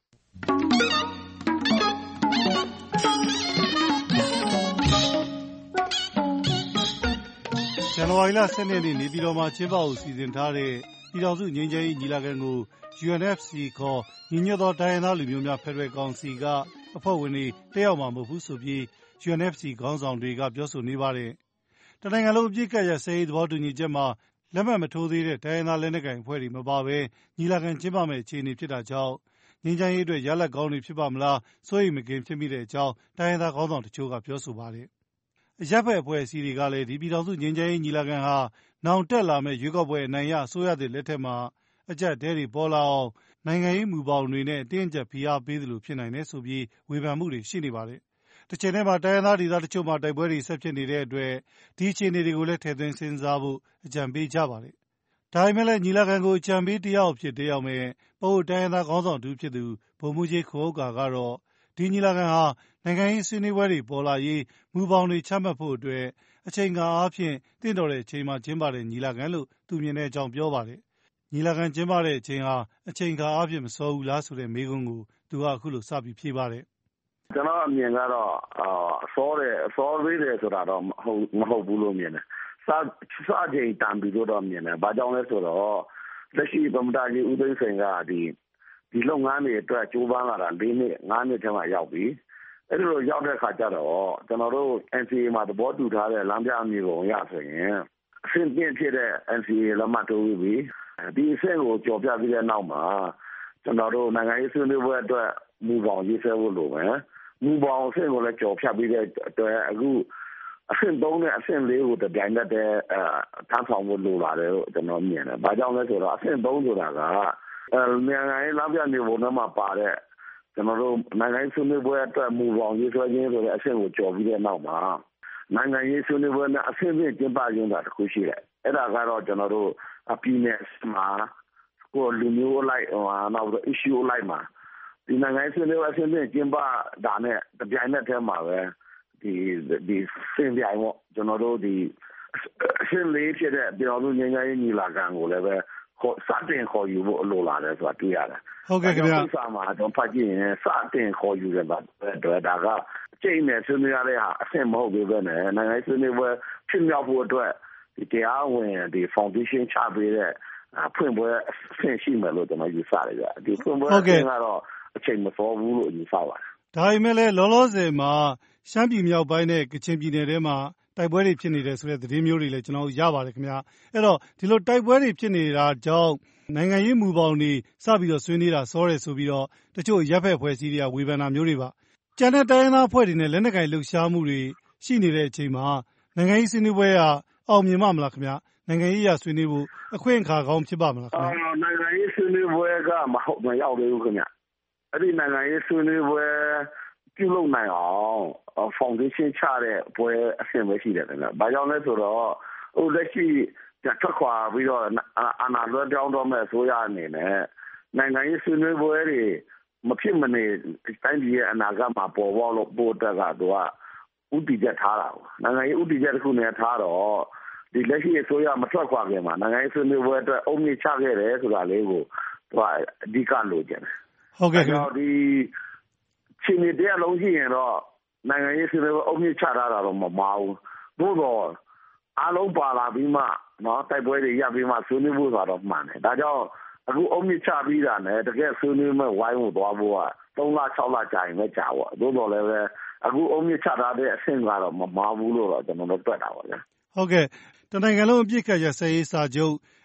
ဇန်နဝါရီလ၁၂ရက်နေ့နေပြည်တော်မှာကျင်းပဖို့စီစဉ်ထားတဲ့ပြည်ထောင်စုငြိမ်းချမ်းရေးညီလာခံကို ယူအန်အက်ဖ်စီ ခေါ်ညီညွတ်သောတိုင်းရင်းသားလူမျိုးများဖက်ဒရယ်ကောင်စီကအဖွဲ့ဝင်တွေတက်ရောက်မှာမဟုတ်ဘူးဆိုပြီး ယူအန်အက်ဖ်စီ ခေါင်းဆောင်တွေကပြောဆိုနေပါတယ်။တနိုင်ငံလုံးအပစ်အခတ်ရပ်စဲရေးသဘောတူညီချက်မှာလက်မှတ်မထိုးသေးတဲ့တိုင်းရင်းသားလက်နက်ကိုင်အဖွဲ့တွေမပါဘဲညီလာခံကျင်းပမယ့်အခြေအနေဖြစ်တာကြောင့်ငြိမ်းချမ်းရေးအတွက်ရလဒ်ကောင်းတွေဖြစ်ပါမလားစိုးရိမ်မကင်းဖြစ်မိတဲ့အကြောင်းတိုင်းရင်းသားခေါင်းဆောင်တချို့ကပြောဆိုပါတယ်။အရပ်ဘက်အဖွဲ့အစည်းတွေကလည်းဒီပြည်ထောင်စုငြိမ်းချမ်းရေးညီလာခံဟာနောင်တက်လာမယ့်ရွေးကောက်ပွဲအနိုင်ရအစိုးရသစ်လက်ထက်မှာအကျပ်တဲတွေပေါ်လာအောင်နိုင်ငံရေးမူပေါင်းတွေနဲ့အတင်းအကျပ်ဖိအားပေးသလိုဖြစ်နိုင်တယ်ဆိုပြီးဝေဖန်မှုတွေရှိနေပါတယ်။တစ်ချိန်တည်းမှာတိုင်းရင်းသားဒေသတချို့မှာတိုက်ပွဲတွေဆက်ဖြစ်နေတဲ့အတွက်ဒီအခြေအနေတွေကိုလည်းထည့်သွင်းစဉ်းစားဖို့အကြံပေးကြပါတယ်။ဒါပေမဲ့လည်းညီလာခံကိုအကြံပေးတယောက်အဖြစ်တက်ရောက်မဲ့ပအိုဝ်းတိုင်းရင်းသားခေါင်းဆောင်တူဖြစ်သူဗိုလ်မှူးကြီးခွန်ဥက္ကာကတော့ဒီညီလာခံဟာနိုင်ငံရေးဆွေးနွေးပွဲတွေပေါ်လာရေးမူပေါင်းတွေချမှတ်ဖို့အတွက်အချိန်ကာအားဖြင့်တင့်တော်တဲ့အချိန်မှာကျင်းပတဲ့ညီလာခံလို့သူမြင်တဲ့အကြောင်းပြောပါတယ်။ညီလာခံကျင်းပတဲ့အချိန်ဟာအချိန်ကာအားဖြင့်မစောဘူးလားဆိုတဲ့မေးခွန်းကိုသူကအခုလိုစပြီးဖြေပါတယ်။ကျွန်တော်အမြင်ကတော့အစောတယ်အစောသေးတယ်ဆိုတာတော့မဟုတ်မဟုတ်ဘူးလို့မြင်တယ်။စစချိန်တန်ပြီလို့တော့မြင်တယ်။ဘာကြောင့်လဲဆိုတော့လက်ရှိဗမ္မတာကြီးဦးသိန်းစိန်ကဒီဒီလုပ်ငန်းတွေအတွက်ကြိုးပမ်းလာတာ၄နှစ်၅နှစ်ထဲမှာရောက်ပြီ။အဲ့ဒီလိုရောက်တဲ့အခါကျတော့ကျွန်တော်တို့ အန်စီအေ မှာသဘောတူထားတဲ့လမ်းပြမြေပုံရဆိုရင်အဆင့်ပြည့်ဖြစ်တဲ့ အန်စီအေ လက်မှတ်ထိုးပြီးဒီအဆင့်ကိုကြော်ပြပြီးတဲ့နောက်မှာကျွန်တော်တို့နိုင်ငံရေးဆွေးနွေးပွဲအတွက်မူပေါင်းရေးဆွဲဖို့လိုမယ်။မူပေါင်းအဆင့်ကိုလည်းကြော်ဖြတ်ပြီးတဲ့အတွက်အခုအဆင့်သုံးနဲ့အဆင့်လေးကိုတပြိုင်နက်တည်းအဲထမ်းဆောင်ဖို့လိုလာတယ်လို့ကျွန်တော်မြင်တယ်။ဘာကြောင့်လဲဆိုတော့အဆင့်သုံးဆိုတာကအဲနိုင်ငံရေးလမ်းပြမြေပုံထဲမှာပါတဲ့ကျွန်တော်တို့နိုင်ငံရေးဆွေးနွေးပွဲအတွက်မူပေါင်းရေးဆွဲခြင်းဆိုတဲ့အဆင့်ကိုကြော်ပြီးတဲ့နောက်မှာနိုင်ငံရေးဆွေးနွေးပွဲနဲ့အဆင့်ပြည့်ကျင်းပခြင်းတာတစ်ခုရှိတယ်။အဲ့ဒါကတော့ကျွန်တော်တို့အပြည်နယ်မှာကိုလူမျိုးလိုက်ဟိုနောက်တော့ issue လိုက်မှာဒီနိုင်ငံရေးဆွေးနွေးပွဲအဆင့်ပြည့်ကျင်းပတာနဲ့တပြိုင်နက်တည်းမှာပဲဒီဒီစင်ပြိုင်ပေါ့ကျွန်တော်တို့ဒီအဆင့်လေးဖြစ်တဲ့ပြည်တော်စုငြိမ်းချမ်းရေးညီလာခံကိုလည်းပဲစတင်ခေါ်ယူဖို့အလိုလာတယ်ဆိုတာတွေ့ရတယ်။ဟုတ်ကဲ့ခင်ဗျာ။စာမှာတော့ဖတ်ကြည့်ရင်စတင်ခေါ်ယူတယ်ပါတော့ဒါကအကျိန်နဲ့ဆွေးနွေးရတဲ့ဟာအဆင့်မဟုတ်သေးပဲနဲ့နိုင်ငံရေးဆွေးနွေးပွဲဖြစ်မြောက်ဖို့အတွက်ဒီတရားဝင်ဒီ foundation ချပေးတဲ့ဖွင့်ပွဲအဆင့်ရှိမယ်လို့ကျွန်တော်ယူဆတယ်ဗျ။ဒီဖွင့်ပွဲအဆင့်ကတော့အချိန်မစောဘူးလို့ယူဆပါတယ်။ဒါပေမဲ့လည်းလောလောဆယ်မှာရှမ်းပြည်မြောက်ပိုင်းနဲ့ကချင်ပြည်နယ်ထဲမှာတိုက်ပွဲတွေဖြစ်နေတယ်ဆိုတဲ့သတင်းမျိုးတွေလည်းကျွန်တော်ရပါတယ်ခင်ဗျာအဲ့တော့ဒီလိုတိုက်ပွဲတွေဖြစ်နေတာကြောင့်နိုင်ငံရေးမူပေါင်းတွေစပြီးတော့ဆွေးနွေးတာစောတယ်ဆိုပြီးတော့တချို့ရပ်ဖက်ဖွဲ့စည်းတွေကဝေဖန်တာမျိုးတွေပါကျန်တဲ့တိုင်းရင်းသားအဖွဲ့တွေနဲ့လက်နက်ကိုင်လှုပ်ရှားမှုတွေရှိနေတဲ့အချိန်မှာနိုင်ငံရေးဆွေးနွေးပွဲကအောင်မြင်မှာမလားခင်ဗျာနိုင်ငံရေးရဆွေးနွေးဖို့အခွင့်အခါကောင်းဖြစ်ပါမလားခင်ဗျာနိုင်ငံရေးဆွေးနွေးပွဲကမဟုတ်မရောက်သေးဘူးခင်ဗျာအဲ့ဒီနိုင်ငံရေးဆွေးနွေးပွဲပြုလုပ်နိုင်အောင် foundation ချတဲ့ပွဲအဆင့်ပဲရှိတယ်ခင်ဗျ။ဘာကြောင့်လဲဆိုတော့ဟိုလက်ရှိထွက်ခွာပြီးတော့အာဏာလွှဲပြောင်းတော့မဲ့အစိုးရအနေနဲ့နိုင်ငံရေးဆွေးနွေးပွဲတွေမဖြစ်မနေတိုင်းပြည်ရဲ့အနာဂတ်မှာပေါ်ပေါက်လို့ပို့တက်ကတော့ဥတီချက်ထားတာ။နိုင်ငံရေးဥတီချက်တစ်ခုနဲ့ထားတော့ဒီလက်ရှိအစိုးရမထွက်ခွာခင်မှာနိုင်ငံရေးဆွေးနွေးပွဲအတွက်အုံမြင့်ချခဲ့တယ်ဆိုတာလေးကိုသူကအဓိကလိုချင်တယ်။ဟုတ်ကဲ့ခင်ဗျာဒီချင်းနေတဲ့အလုံးရှိရင်တော့နိုင်ငံရေးဆွေးနွေးပွဲအုံမြင့်ချထားတာတော့မမှားဘူး။သို့တော့အားလုံးပါလာပြီးမှနော်တိုက်ပွဲတွေရပ်ပြီးမှဆွေးနွေးဖို့ဆိုတော့မှန်တယ်။ဒါကြောင့်အခုအုံမြင့်ချပြီးတာနဲ့တကယ်ဆွေးနွေးမဲ့ဝိုင်းကိုသွားဖို့ကသုံးလခြောက်လကြာရင်ပဲကြာပေါ့။သို့တော်လည်းပဲအခုအုံမြင့်ချထားတဲ့အဆင့်ကတော့မမှားဘူးလို့တော့ကျွန်တော်တို့တွေ့တာပါဗျာ။ဟုတ်ကဲ့တနိုင်ငံလုံးအပြစ်ခတ်ရစရေးစာချုပ်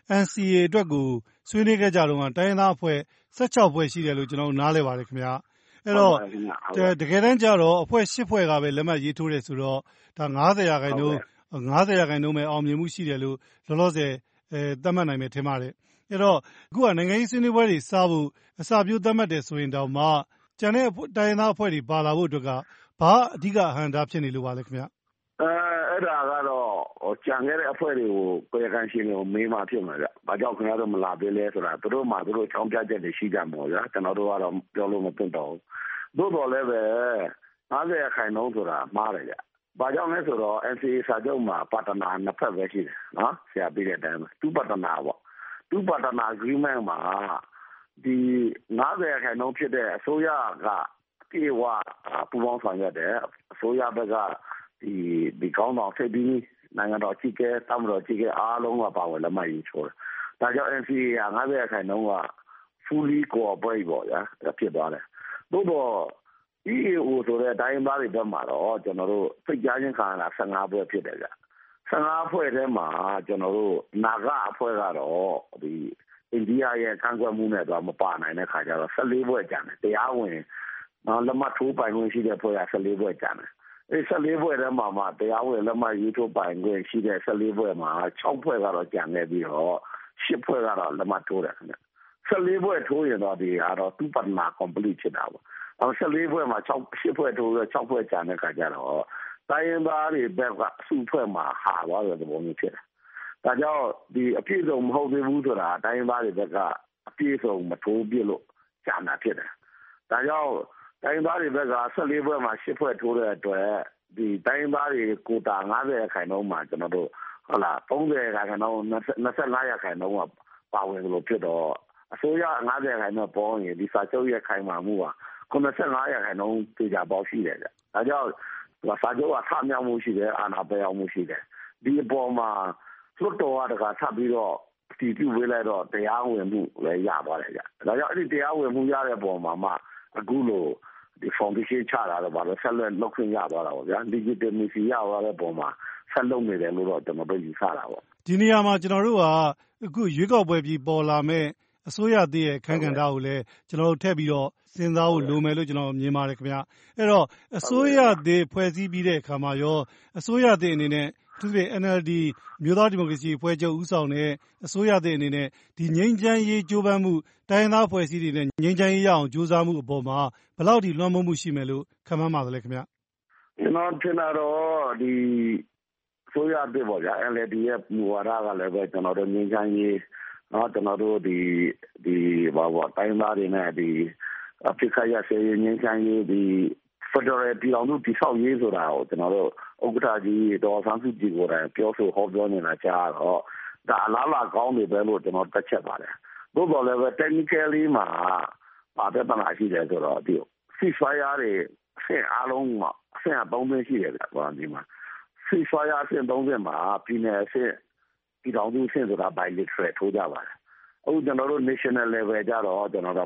N C A အတွက်ကိုဆွေးနွေးခဲ့ကြတော့တိုင်းရင်းသားအဖွဲ့၁၆ဖွဲ့ရှိတယ်လို့ကျွန်တော်နားလည်ပါတယ်ခင်ဗျာအဲ့တော့တကယ်တမ်းကျတော့အဖွဲ့၈ဖွဲ့ကပဲလက်မှတ်ရေးထိုးတယ်ဆိုတော့ဒါ၅၀ရာခိုင်နှုန်း၅၀ရာခိုင်နှုန်းပဲအောင်မြင်မှုရှိတယ်လို့လောလောဆယ်အဲသတ်မှတ်နိုင်မယ်ထင်ပါတယ်အဲ့တော့အခုကနိုင်ငံရေးဆွေးနွေးပွဲတွေစဖို့အစပြုသတ်မှတ်တယ်ဆိုရင်တောင်မှကျန်တဲ့တိုင်းရင်းသားအဖွဲ့တွေပါလာဖို့အတွက်ကဘာအဓိကအဟန့်အတားဖြစ်နေလို့ပါလဲခင်ဗျအဲအဲ့ဒါကတော့ကြံခဲ့တဲ့အဖွဲ့တွေကိုပြည်ကန်ရှင်တွေကိုမေးမှဖြစ်မှာဗျ။ဘာကြောင့်ခင်ဗျားတို့မလာသေးလဲဆိုတာသူတို့မှသူတို့ချောင်းပြချက်တွေရှိကြမှာဗျာ။ကျွန်တော်တို့ကတော့ပြောလို့မသင့်တော့ဘူး။သို့တော်လည်းပဲ၅၀ရာခိုင်နှုန်းဆိုတာမှားတယ်ဗျ။ဘာကြောင့်လဲဆိုတော့ N C A စာချုပ်မှာပါတနာနှစ်ဖက်ပဲရှိတယ်နော်။ဆရာပြတဲ့အတိုင်းပဲ။သူပါတနာပေါ့။သူပါတနာ agreement မှာဒီ၅၀ရာခိုင်နှုန်းဖြစ်တဲ့အစိုးရကပြေဝပူပေါင်းဆောင်ရွက်တယ်။အစိုးရဘက်ကဒီဒီကောင်းတော်ဆက်ပြီးနိုင်ငံတော်ကြီးကဲတမတော်ကြီးကဲအားလုံးကပါဝင်လက်မှတ်ရေးထိုးတယ်။ဒါကြောင့် N C A က၅၀ရာခိုင်နှုန်းက fully cooperate ပေါ့ဗျာ။ဖြစ်သွားတယ်။သို့တော့ E A O ဆိုတဲ့တိုင်းရင်းသားတွေဘက်မှာတော့ကျွန်တော်တို့စိတ်ကြားချင်းခံရတာ၁၅ဖွဲ့ဖြစ်တယ်ဗျ။၁၅ဖွဲ့ထဲမှာကျွန်တော်တို့နာဂအဖွဲ့ကတော့ဒီအိန္ဒိယရဲ့ကန့်ကွက်မှုနဲ့တော့မပါနိုင်တဲ့ခါကျတော့၁၄ဖွဲ့ကျန်တယ်။တရားဝင်လက်မှတ်ထိုးပိုင်ခွင့်ရှိတဲ့ဖွဲ့က၁၄ဖွဲ့ကျန်တယ်။အဲ၁၄ဖွဲ့ထဲမှာမှတရားဝင်လက်မှတ်ရေးထိုးပိုင်ခွင့်ရှိတဲ့၁၄ဖွဲ့မှာ၆ဖွဲ့ကတော့ကျန်နေပြီးတော့၈ဖွဲ့ကတော့လက်မှတ်ထိုးတယ်ခင်ဗျ။၁၄ဖွဲ့ထိုးရင်တော့ဒီကတော့သူ့ပတ်နာ complete ဖြစ်တာပေါ့။အဲ၁၄ဖွဲ့မှာ၆ ၈ဖွဲ့ထိုးပြီး၆ဖွဲ့ကျန်တဲ့ခါကျတော့တိုင်းရင်းသားတွေဘက်ကအစုဖွဲ့မှာဟာသွားတဲ့သဘောမျိုးဖြစ်တယ်။ဒါကြောင့်ဒီအပြည့်စုံမဟုတ်သေးဘူးဆိုတာတိုင်းရင်းသားတွေဘက်ကအပြည့်စုံမထိုးပြလို့ကျန်တာဖြစ်တယ်။ဒါကြောင့်တိုင်းသားတွေဘက်က၁၄ဖွဲ့မှာ၈ဖွဲ့ထိုးတဲ့အတွက်ဒီတိုင်းသားတွေကိုတာ၅၀ရာခိုင်နှုန်းမှာကျွန်တော်တို့ဟုတ်လား၃၀ရာခိုင်နှုန်း၂၅ရာခိုင်နှုန်းကပါဝင်လို့ဖြစ်တော့အစိုးရ၅၀ရာခိုင်နှုန်းပေါ်ရင်ဒီစာချုပ်ရဲ့ခိုင်မာမှုက၇၅ရာခိုင်နှုန်းတေချာပေါက်ရှိတယ်ကြ။ဒါကြောင့်စာချုပ်ကထမြောက်မှုရှိတယ်အာဏာပယ်အောင်မှုရှိတယ်။ဒီအပေါ်မှာလွှတ်တော်ကတခါထပ်ပြီးတော့တည်ပြုဝေးလိုက်တော့တရားဝင်မှုလည်းရသွားတယ်ကြ။ဒါကြောင့်အဲ့ဒီတရားဝင်မှုရတဲ့ပုံမှာမှအခုလိုဒီ foundation ချတာတော့ဘာလို့ဆက်လက်လုပ်ခွင့်ရသွားတာပေါ့ဗျာ legitimacy ရသွားတဲ့ပုံမှာဆက်လုပ်နေတယ်လို့တော့ကျွန်တော်တို့ယူဆတာပေါ့ဒီနေရာမှာကျွန်တော်တို့ကအခုရွေးကောက်ပွဲပြီးပေါ်လာမဲ့အစိုးရတည်းရဲ့ခန့်ကဏ္ဍကိုလည်းကျွန်တော်တို့ထည့်ပြီးတော့စဉ်းစားဖို့လိုမယ်လို့ကျွန်တော်မြင်ပါတယ်ခင်ဗျာအဲ့တော့အစိုးရတည်းဖွဲ့စည်းပြီးတဲ့အခါမှာရောအစိုးရတည်းအနေနဲ့သူတွေ N L D မြို့သားဒီမိုကရေစီအဖွဲ့ချုပ်ဦးဆောင်တဲ့အစိုးရတည်းအနေနဲ့ဒီငြိမ်းချမ်းရေးကြိုးပမ်းမှုတိုင်းရင်းသားဖွဲ့စည်းတွေနဲ့ငြိမ်းချမ်းရေးရအောင်ကြိုးစားမှုအပေါ်မှာဘယ်လောက်ထိလွှမ်းမိုးမှုရှိမယ်လို့ခန့်မှန်းပါသလဲခင်ဗျာကျွန်တော်ထင်တာတော့ဒီဆိုရတဲ့ပေါ့ဗျာ N L D ရဲ့မူဝါဒကလည်းပဲကျွန်တော်တို့ငြိမ်းချမ်းရေးနော်ကျွန်တော်တို့ဒီဒီဘာဘာတိုင်းသားတွေနဲ့ဒီအဖရိကရဆေးငြိမ်းချမ်းရေးဒီ Federal ပြည်အောင်စုတည်ဆောက်ရေးဆိုတာကိုကျွန်တော်တို့ဥက္ကဋ္ဌကြီးဒေါ်ဆန်းစုကြည်ကိုယ်တိုင်ပြောဆိုဟောပြောနေတာကြားတော့ဒါအလားအလာကောင်းနေပဲလို့ကျွန်တော်တက်ချက်ပါတယ်။သို့တော်လည်းပဲ technically မှာပါတဲ့ပမာရှိတယ်ဆိုတော့ဒီ ceasefire တွေအဆင့်အားလုံးမှာအဆင့်အသုံးသင်းရှိတယ်ဗျာဒီမှာ ceasefire အဆင့်သုံးဆင့်မှာပြည်နယ်အဆင့်ပြည်ထောင်စုအဆင့်ဆိုတာ bilateral ထိုးကြပါတယ်။အခုကျွန်တော်တို့ national level ကြတော့ကျွန်တော်တို့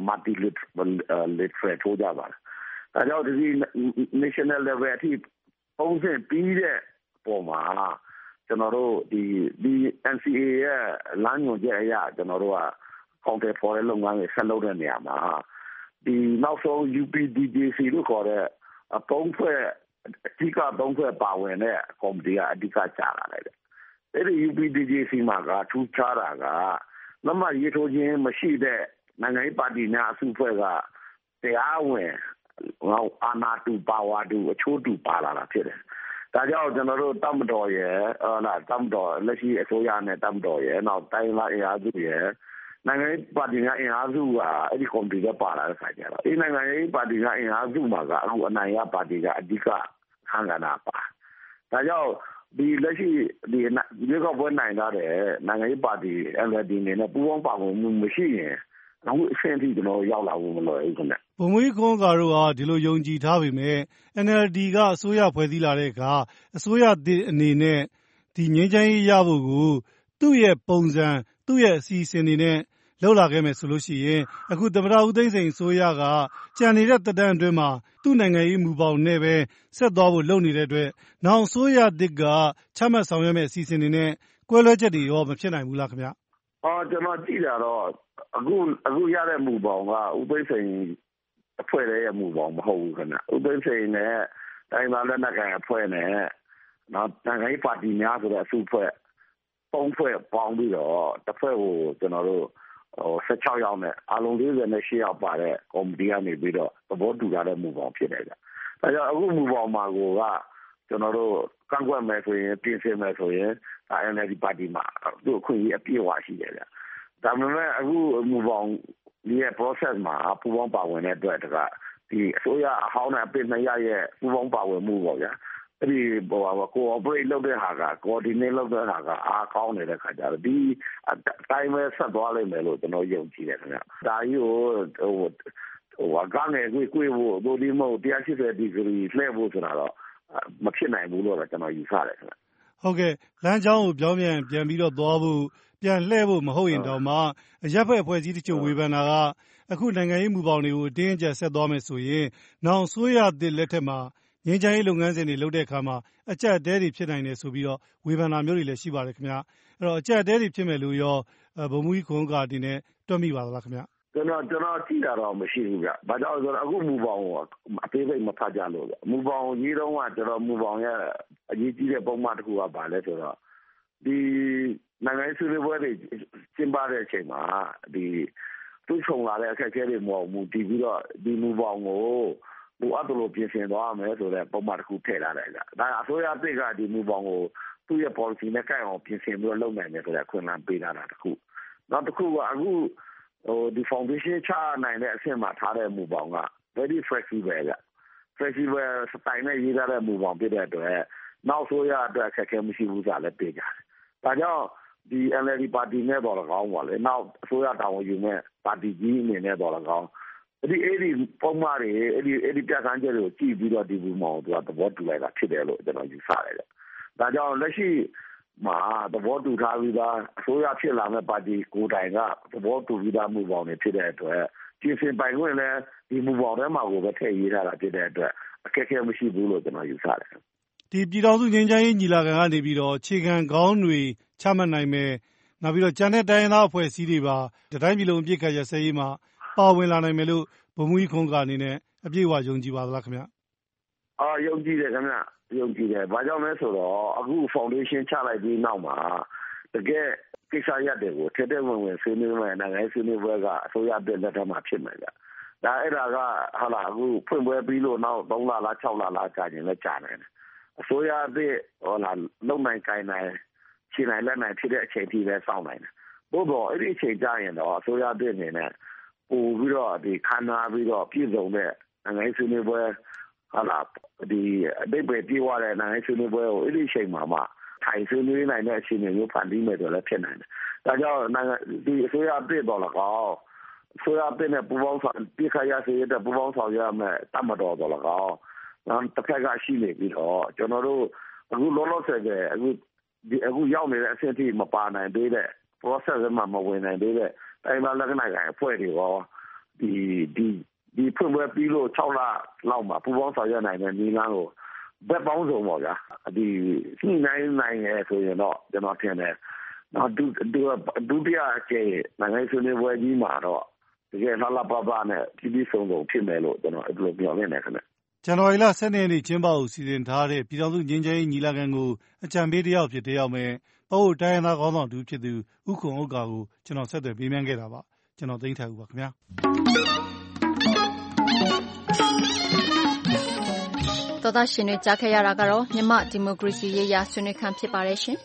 multilateral ထိုးကြပါတယ်။ဒါကြောင့်ဒီ national level အထိသုံးဆင့်ပြီးတဲ့ပုံမှာကျွန်တော်တို့ဒီဒီ N C A ရဲ့လမ်းညွှန်ချက်အရကျွန်တော်တို့က counter for လုပ်ငန်းတွေဆက်လုပ်တဲ့နေရာမှာဒီနောက်ဆုံး U P D J C လို့ခေါ်တဲ့အသုံးဖွဲ့အဓိကသုံးဖွဲ့ပါဝင်တဲ့ကော်မတီကအဓိကကြာလာတယ်။အဲဒီ U P D J C မှာကထူးခြားတာကလက်မှတ်ရေးထိုးခြင်းမရှိတဲ့နိုင်ငံရေးပါတီများအစုအဖွဲ့ကတရားဝင်အာဏာတူပါဝါတူအချိုးတူပါလာတာဖြစ်တယ်။ဒါကြောင့်ကျွန်တော်တို့တမတော်ရဲ့ဟလာတမတော်လက်ရှိအစိုးရနဲ့တမတော်ရဲ့နောက်တိုင်းလာအင်အားစုရဲ့နိုင်ငံရေးပါတီများအင်အားစုကအဲ့ဒီကော်မတီကပါလာတဲ့ခါကျတော့ဒီနိုင်ငံရေးပါတီကအင်အားစုမှာကအခုအနိုင်ရပါတီကအဓိကခန့်ကဏ္ဍပါ။ဒါကြောင့်ဒီလက်ရှိဒီဒီကောပွဲနိုင်လာတဲ့နိုင်ငံရေးပါတီ N L D နေနဲ့ပူးပေါင်းပါဝင်မှုမရှိရင်အခုအဆင့်ထိကျွန်တော်ရောက်လာဖို့မလွယ်ဘူးခင်ဗျ။ဗိုလ်မှူးကြီးခွန်ကတော့ဒီလိုယုံကြည်ထားပေမဲ့ N L D ကအစိုးရဖွဲ့စည်းလာတဲ့အခါအစိုးရအနေနဲ့ဒီငြိမ်းချမ်းရေးရဖို့ကိုသူ့ရဲ့ပုံစံသူ့ရဲ့အစီအစဉ်တွေနဲ့လောက်လာခဲ့မယ်ဆိုလို့ရှိရင်အခုသမ္မတဦးသိန်းစိန်အစိုးရကကြံနေတဲ့တပ်တန်းအတွင်းမှာသူ့နိုင်ငံရေးမူပေါင်းနဲ့ပဲဆက်သွားဖို့လုပ်နေတဲ့အတွက်နောက်အစိုးရတစ်ကချမှတ်ဆောင်ရွက်မဲ့အစီအစဉ်တွေနဲ့ကွဲလွဲချက်တွေရောမဖြစ်နိုင်ဘူးလားခင်ဗျအော်ကျွန်တော်ကြည့်တာတော့အခုအခုရတဲ့မူပေါင်းကဥပိ္ပစိန်အဖွဲ့ရဲ့မူပေါင်းမဟုတ်ဘူးခင်ဗျဥပိ္ပစိန်နဲ့တိုင်းသားလက်နက်ကိုင်အဖွဲ့နဲ့နော်နိုင်ငံရေးပါတီများဆိုတဲ့အစုအဖွဲ့ပုံဖွဲ့ပေါင်းပြီးတော့တစ်ဖွဲ့ကိုကျွန်တော်တို့ဟိုสิบหกယောက်နဲ့အလုံးสี่eightယောက်ပါတဲ့ကော်မတီကနေပြီးတော့သဘောတူထားတဲ့မူပေါင်းဖြစ်တယ်ကြ။ဒါကြောင့်အခုမူပေါင်းမှာကိုကကျွန်တော်တို့ကန့်ကွက်မယ်ဆိုရင်ပြင်ဆင်မယ်ဆိုရင်ဒါ N L D ပါတီမှာသူ့အခွင့်အရေးအပြည့်အဝရှိတယ်ကြ။ဒါပေမဲ့အခုမူပေါင်းဒီရဲ့ process မှာပူးပေါင်းပါဝင်တဲ့အတွက်တကဒီအစိုးရအဟောင်းနဲ့အပြည့်မရရဲ့ပူးပေါင်းပါဝင်မှုပေါ့ဗျာ။အဲ့ဒီဟိုဟာ cooperate လုပ်တဲ့ဟာက coordinate လုပ်တဲ့ဟာကအားကောင်းနေတဲ့ခါကျတော့ဒီအတိုင်းပဲဆက်သွားလိမ့်မယ်လို့ကျွန်တော်ယုံကြည်တယ်ခင်ဗျ။ဒါကြီးကိုဟိုဟိုကနေကိုကိုဖို့ဒိုဒီမိုone eightyဒီဂရီလှည့်ဖို့ဆိုတာတော့မဖြစ်နိုင်ဘူးလို့ကျွန်တော်ယူဆတယ်ခင်ဗျ။ဟုတ်ကဲ့လမ်းကြောင်းကိုပြောင်းပြန်ပြန်ပြီးတော့သွားဖို့ပြန်လှည့်ဖို့မဟုတ်ရင်တော့မှရပ်ဖက်အဖွဲ့အစည်းတချို့ဝေဖန်တာကအခုနိုင်ငံရေးမူပေါင်းတွေကိုအတင်းအကျပ်ဆက်သွားမယ်ဆိုရင်နောက်ဆိုရတဲ့လက်ထက်မှာငင်းချိုင်းလုပ်ငန်းစဉ်တွေလုပ်တဲ့အခါမှာအကြက်တဲတွေဖြစ်နိုင်တယ်ဆိုပြီးတော့ဝေဖန်တာမျိုးတွေလည်းရှိပါတယ်ခင်ဗျ။အဲ့တော့အကြက်တဲတွေဖြစ်မယ်လို့ရောဗိုလ်မှူးကြီးခွန်ဥက္ကာအနေနဲ့တွက်မိပါသလားခင်ဗျ။ကျွန်တော်ကျွန်တော်ကြည့်တာတော့မရှိဘူးဗျ။ဘာကြောင့်လဲဆိုတော့အခုမူပေါင်းကိုအသေးစိတ်မဖတ်ကြလို့ဗျ။မူပေါင်းကြီးတော့ကကျွန်တော်မူပေါင်းရဲ့အရေးကြီးတဲ့ပုံမှန်တစ်ခုကပါလဲဆိုတော့ဒီနိုင်ငံရေးဆွေးနွေးပွဲတွေကျင်းပတဲ့အချိန်မှာဒီသူ့ချုံလာတဲ့အခက်အခဲတွေမဟုတ်ဘူးတည်ပြီးတော့ဒီမူပေါင်းကိုဘူအပ်လို့ပြင်ဆင်သွားမယ်ဆိုတဲ့ပုံမှန်တစ်ခုထည့်လာတယ်ကြ။ဒါအစိုးရအသစ်ကဒီမူပေါင်းကိုသူ့ရဲ့ policy နဲ့ကိုက်အောင်ပြင်ဆင်ပြီးတော့လုပ်နိုင်တယ်ဆိုတဲ့အခွင့်အလမ်းပေးလာတာတစ်ခု။နောက်တစ်ခုကအခုဟိုဒီ foundation ချနိုင်တဲ့အဆင့်မှာထားတဲ့မူပေါင်းက very flexible ကြ။ flexible စတိုင်နဲ့ရေးထားတဲ့မူပေါင်းဖြစ်တဲ့အတွက်နောက်ဆိုရအတွက်အခက်အခဲမရှိဘူးဆိုတာလည်းသိကြတယ်။ဒါကြောင့်ဒီ N L D ပါတီနဲ့တော့လည်းကောင်းပါလေနောက်အစိုးရတာဝန်ယူမဲ့ပါတီကြီးအနေနဲ့တော့လည်းကောင်းဒီအဲ့ဒီပုံမှန်တွေအဲ့ဒီအဲ့ဒီပြဋ္ဌာန်းချက်တွေကိုကြည့်ပြီးတော့ဒီဘူမောင်သူကသဘောတူလိုက်တာဖြစ်တယ်လို့ကျွန်တော်ယူဆတယ်။ဒါကြောင့်လက်ရှိမှာသဘောတူထားပြီးသားအစိုးရဖြစ်လာမဲ့ပါတီကိုယ်တိုင်ကသဘောတူပြီးသားမူပေါင်းတွေဖြစ်တဲ့အတွက်ပြင်ဆင်ပိုင်ခွင့်လည်းဒီမူပေါင်းထဲမှာကိုပဲထည့်ရေးထားတာဖြစ်တဲ့အတွက်အခက်အခဲမရှိဘူးလို့ကျွန်တော်ယူဆတယ်။ဒီပြည်တော်စုငြိမ်းချမ်းရေးညီလာခံကနေပြီးတော့ခြေခံခေါင်းတွေချမှတ်နိုင်မယ်နောက်ပြီးတော့ကျန်တဲ့တိုင်းရင်းသားအဖွဲ့အစည်းတွေပါတတိုင်းပြည်လုံးအပြစ်ခတ်ရစဲရေးမှာပါဝင်လာနိုင်မယ်လို့ဗိုလ်မှူးကြီးခွန်ဥက္ကာအနေနဲ့အပြည့်အဝယုံကြည်ပါသလားခင်ဗျ။အာယုံကြည်တယ်ခင်ဗျ။ယုံကြည်တယ်။ဘာကြောင့်လဲဆိုတော့အခု foundation ချလိုက်ပြီးနောက်မှာတကယ်ကိစ္စရပ်တွေကိုထက်တဲ့ဝင်ဝင်ဆွေးနွေးမယ်နိုင်ငံရေးဆွေးနွေးပွဲကအစိုးရအသစ်လက်ထက်မှာဖြစ်မယ်ကြ။ဒါအဲ့ဒါကဟာလာအခုဖွင့်ပွဲပြီးလို့နောက်သုံးလလားခြောက်လလားကြာရင်လည်းကြာနိုင်တယ်။အစိုးရအသစ်ဟောလာလုံနိုင်ကိုင်နိုင်ခြေနိုင်လက်နိုင်ဖြစ်တဲ့အချိန်ထိလည်းစောင့်နိုင်တယ်။ဘို့တော့အဲ့ဒီအချိန်ကြာရင်တော့အစိုးရအသစ်အနေနဲ့ပို့ပြီးတော့ဒီခန္ဓာပြီးတော့ပြည်စုံတဲ့နိုင်ငံရေးဆွေးနွေးပွဲဟာလာဒီအတိတ်ပဲပြေးသွားတဲ့နိုင်ငံရေးဆွေးနွေးပွဲကိုအဲ့ဒီအချိန်မှာမှထိုင်ဆွေးနွေးနိုင်တဲ့အချိန်မျိုးဖန်တီးမယ်ဆိုလည်းဖြစ်နိုင်တယ်။ဒါကြောင့်နိုင်ငံဒီအစိုးရအသစ်တော်လည်းကောင်းအစိုးရအသစ်နဲ့ပူးပေါင်းဆောင်ပြည်ခါရစေတဲ့ပူးပေါင်းဆောင်ရမယ်တတ်မတော်တော်လည်းကောင်းနောက်တစ်ခါကရှိနေပြီးတော့ကျွန်တော်တို့အခုလောလောဆယ်ကအခုဒီအခုရောက်နေတဲ့အဆင့်ထိမပါနိုင်သေးတဲ့ process မှာမဝင်နိုင်သေးတဲ့တိုင်းမှာလက္ခဏာကအဖွဲ့တွေရောဒီဒီဒီဖွင့်ပွဲပြီးလို့ခြောက်လလောက်မှာပူပေါင်းဆောင်ရွက်နိုင်တဲ့နည်းလမ်းကိုဘက်ပေါင်းစုံပေါ့ဗျာဒီညှိနှိုင်းနိုင်ရဆိုရင်တော့ကျွန်တော်ထင်တယ်နောက်ဒုဒုတိယအကျိနိုင်ငံဆွေးနွေးပွဲကြီးမှာတော့တကယ်လှလှပပနဲ့ပြည်ပြည်စုံစုံဖြစ်မယ်လို့ကျွန်တော်အဲ့လိုပြောနေတယ်ခင်ဗျဇန်နဝါရီလ၁၂ရက်နေ့ကျင်းပဖို့စီစဉ်ထားတဲ့ပြည်ထောင်စုငြိမ်းချမ်းရေးညီလာခံကိုအကြံပေးတယောက်ဖြစ်တယောက်မဲ့ပေါ့ဟုတ်တိုင်းရင်းသားခေါင်းဆောင်တူဖြစ်သူဥက္ကွန်ဥက္ကာကိုကျွန်တော်ဆက်သွယ်ပေးမြန်းခဲ့တာပါကျွန်တော်သိန်းထိုက်ဦးပါခင်ဗျာတော်သားရှင်တွေကြားခဲ့ရတာကတော့မြန်မာဒီမိုကရေစီရေးရာဆွေးနွေးခန်းဖြစ်ပါတယ်ရှင်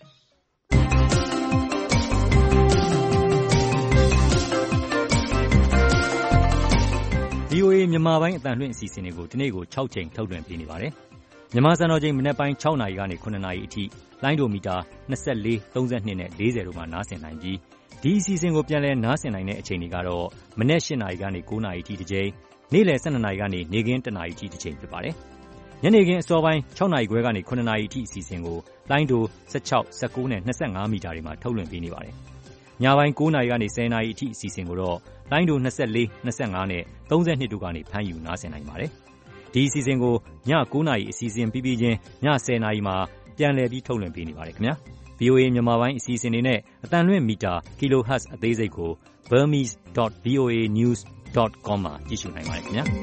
။ V O A မြန်မာပိုင်းအသံလွှင့်အစီအစဉ်တွေကိုဒီနေ့ကို၆ချိန်ထုတ်လွှင့်ပေးနေပါတယ်။မြန်မာစံတော်ချိန်မနက်ပိုင်း၆နာရီကနေ၇နာရီအထိလိုင်းဒိုမီတာ၂၄၊၃၂နဲ့၄၀တို့မှာနားဆင်နိုင်ပြီးဒီအစီအစဉ်ကိုပြန်လည်နားဆင်နိုင်တဲ့အချိန်တွေကတော့မနက်၈နာရီကနေ၉နာရီအထိတစ်ချိန်နေ့လယ်၁၂နာရီကနေနေ့ခင်း၁နာရီအထိတစ်ချိန်ဖြစ်ပါတယ်။ညနေခင်းအစောပိုင်း၆နာရီခွဲကနေ၇နာရီအထိအစီအစဉ်ကိုလိုင်းဒို၁၆၊၁၉နဲ့၂၅မီတာတွေမှာထုတ်လွှင့်ပေးနေပါတယ်။ညပိုင်း၉နာရီကနေ၁၀နာရီအထိအစီအစဉ်ကိုတော့လိုင်းဒို၂၄၊၂၅နဲ့၃၂တို့ကနေဖမ်းယူနားဆင်နိုင်ပါတယ်။ဒီအစီအစဉ်ကိုည၉နာရီအစီအစဉ်ပြီးပြီးချင်းည၁၀နာရီမှာပြန်လည်ပြီးထုတ်လွှင့်ပေးနေပါတယ်ခင်ဗျာ။ဗွီအိုအေ မြန်မာပိုင်းအစီအစဉ်တွေနဲ့အသံလွှင့်မီတာ kilohertz အသေးစိတ်ကို burmese dot voa news dot com မှာကြည့်ရှုနိုင်ပါတယ်ခင်ဗျာ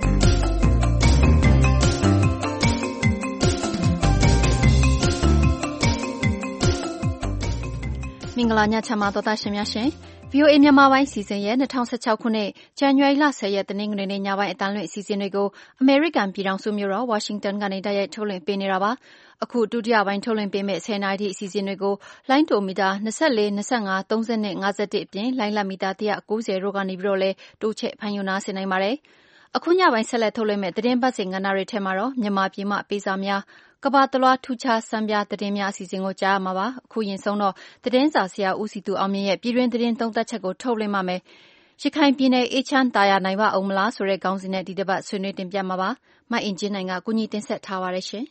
မင်္ဂလာညချမ်းပါသောသားရှင်များရှင် ဗွီအိုအေ မြန်မာပိုင်းစီစဉ်ရဲ့၂၀၁၆ခုနှစ်ဇန်နဝါရီလဆယ်ရက်တနင်္ဂနွေနေ့ညပိုင်းအသံလွှင့်အစီအစဉ်တွေကိုအမေရိကန်ပြည်ထောင်စုမြို့တော်ဝါရှင်တန်ကနေတိုက်ရိုက်ထုတ်လွှင့်ပေးနေတာပါအခုဒုတိယပိုင်းထုတ်လွှင့်ပေးမယ့်ဆယ်နာရီထိအစီအစဉ်တွေကိုလိုင်းတိုမီတာ၂၄ ၂၅ ၃၂ ၅၁အပြင်လိုင်းလတ်မီတာ၁၉၀တို့ကနေပြီးတော့လည်းတိုးချဲ့ဖမ်းယူနားဆင်နိုင်ပါတယ်အခုညပိုင်းဆက်လက်ထုတ်လွှင့်မယ့်သတင်းပတ်စဉ်ကဏ္ဍတွေထဲမှာတော့မြန်မာပြည်မှပေးစာများကဘာတလွားထူးခြားစံပြသတင်းများအစီအစဉ်ကိုကြားရမှာပါအခုရင်ဆုံးတော့သတင်းစာဆရာဦးစီသူအောင်မြင့်ရဲ့ပြည်တွင်းသတင်းသုံးသပ်ချက်ကိုထုတ်လွှင့်ပါမယ်ရခိုင်ပြည်နယ်အေးချမ်းတာယာနိုင်ပါအောင်မလားဆိုတဲ့ခေါင်းစဉ်နဲ့ဒီတစ်ပတ်ဆွေးနွေးတင်ပြမှာပါမအင်ဂျင်နိုင်ကကူညီတင်ဆက်ထားပါရရှင်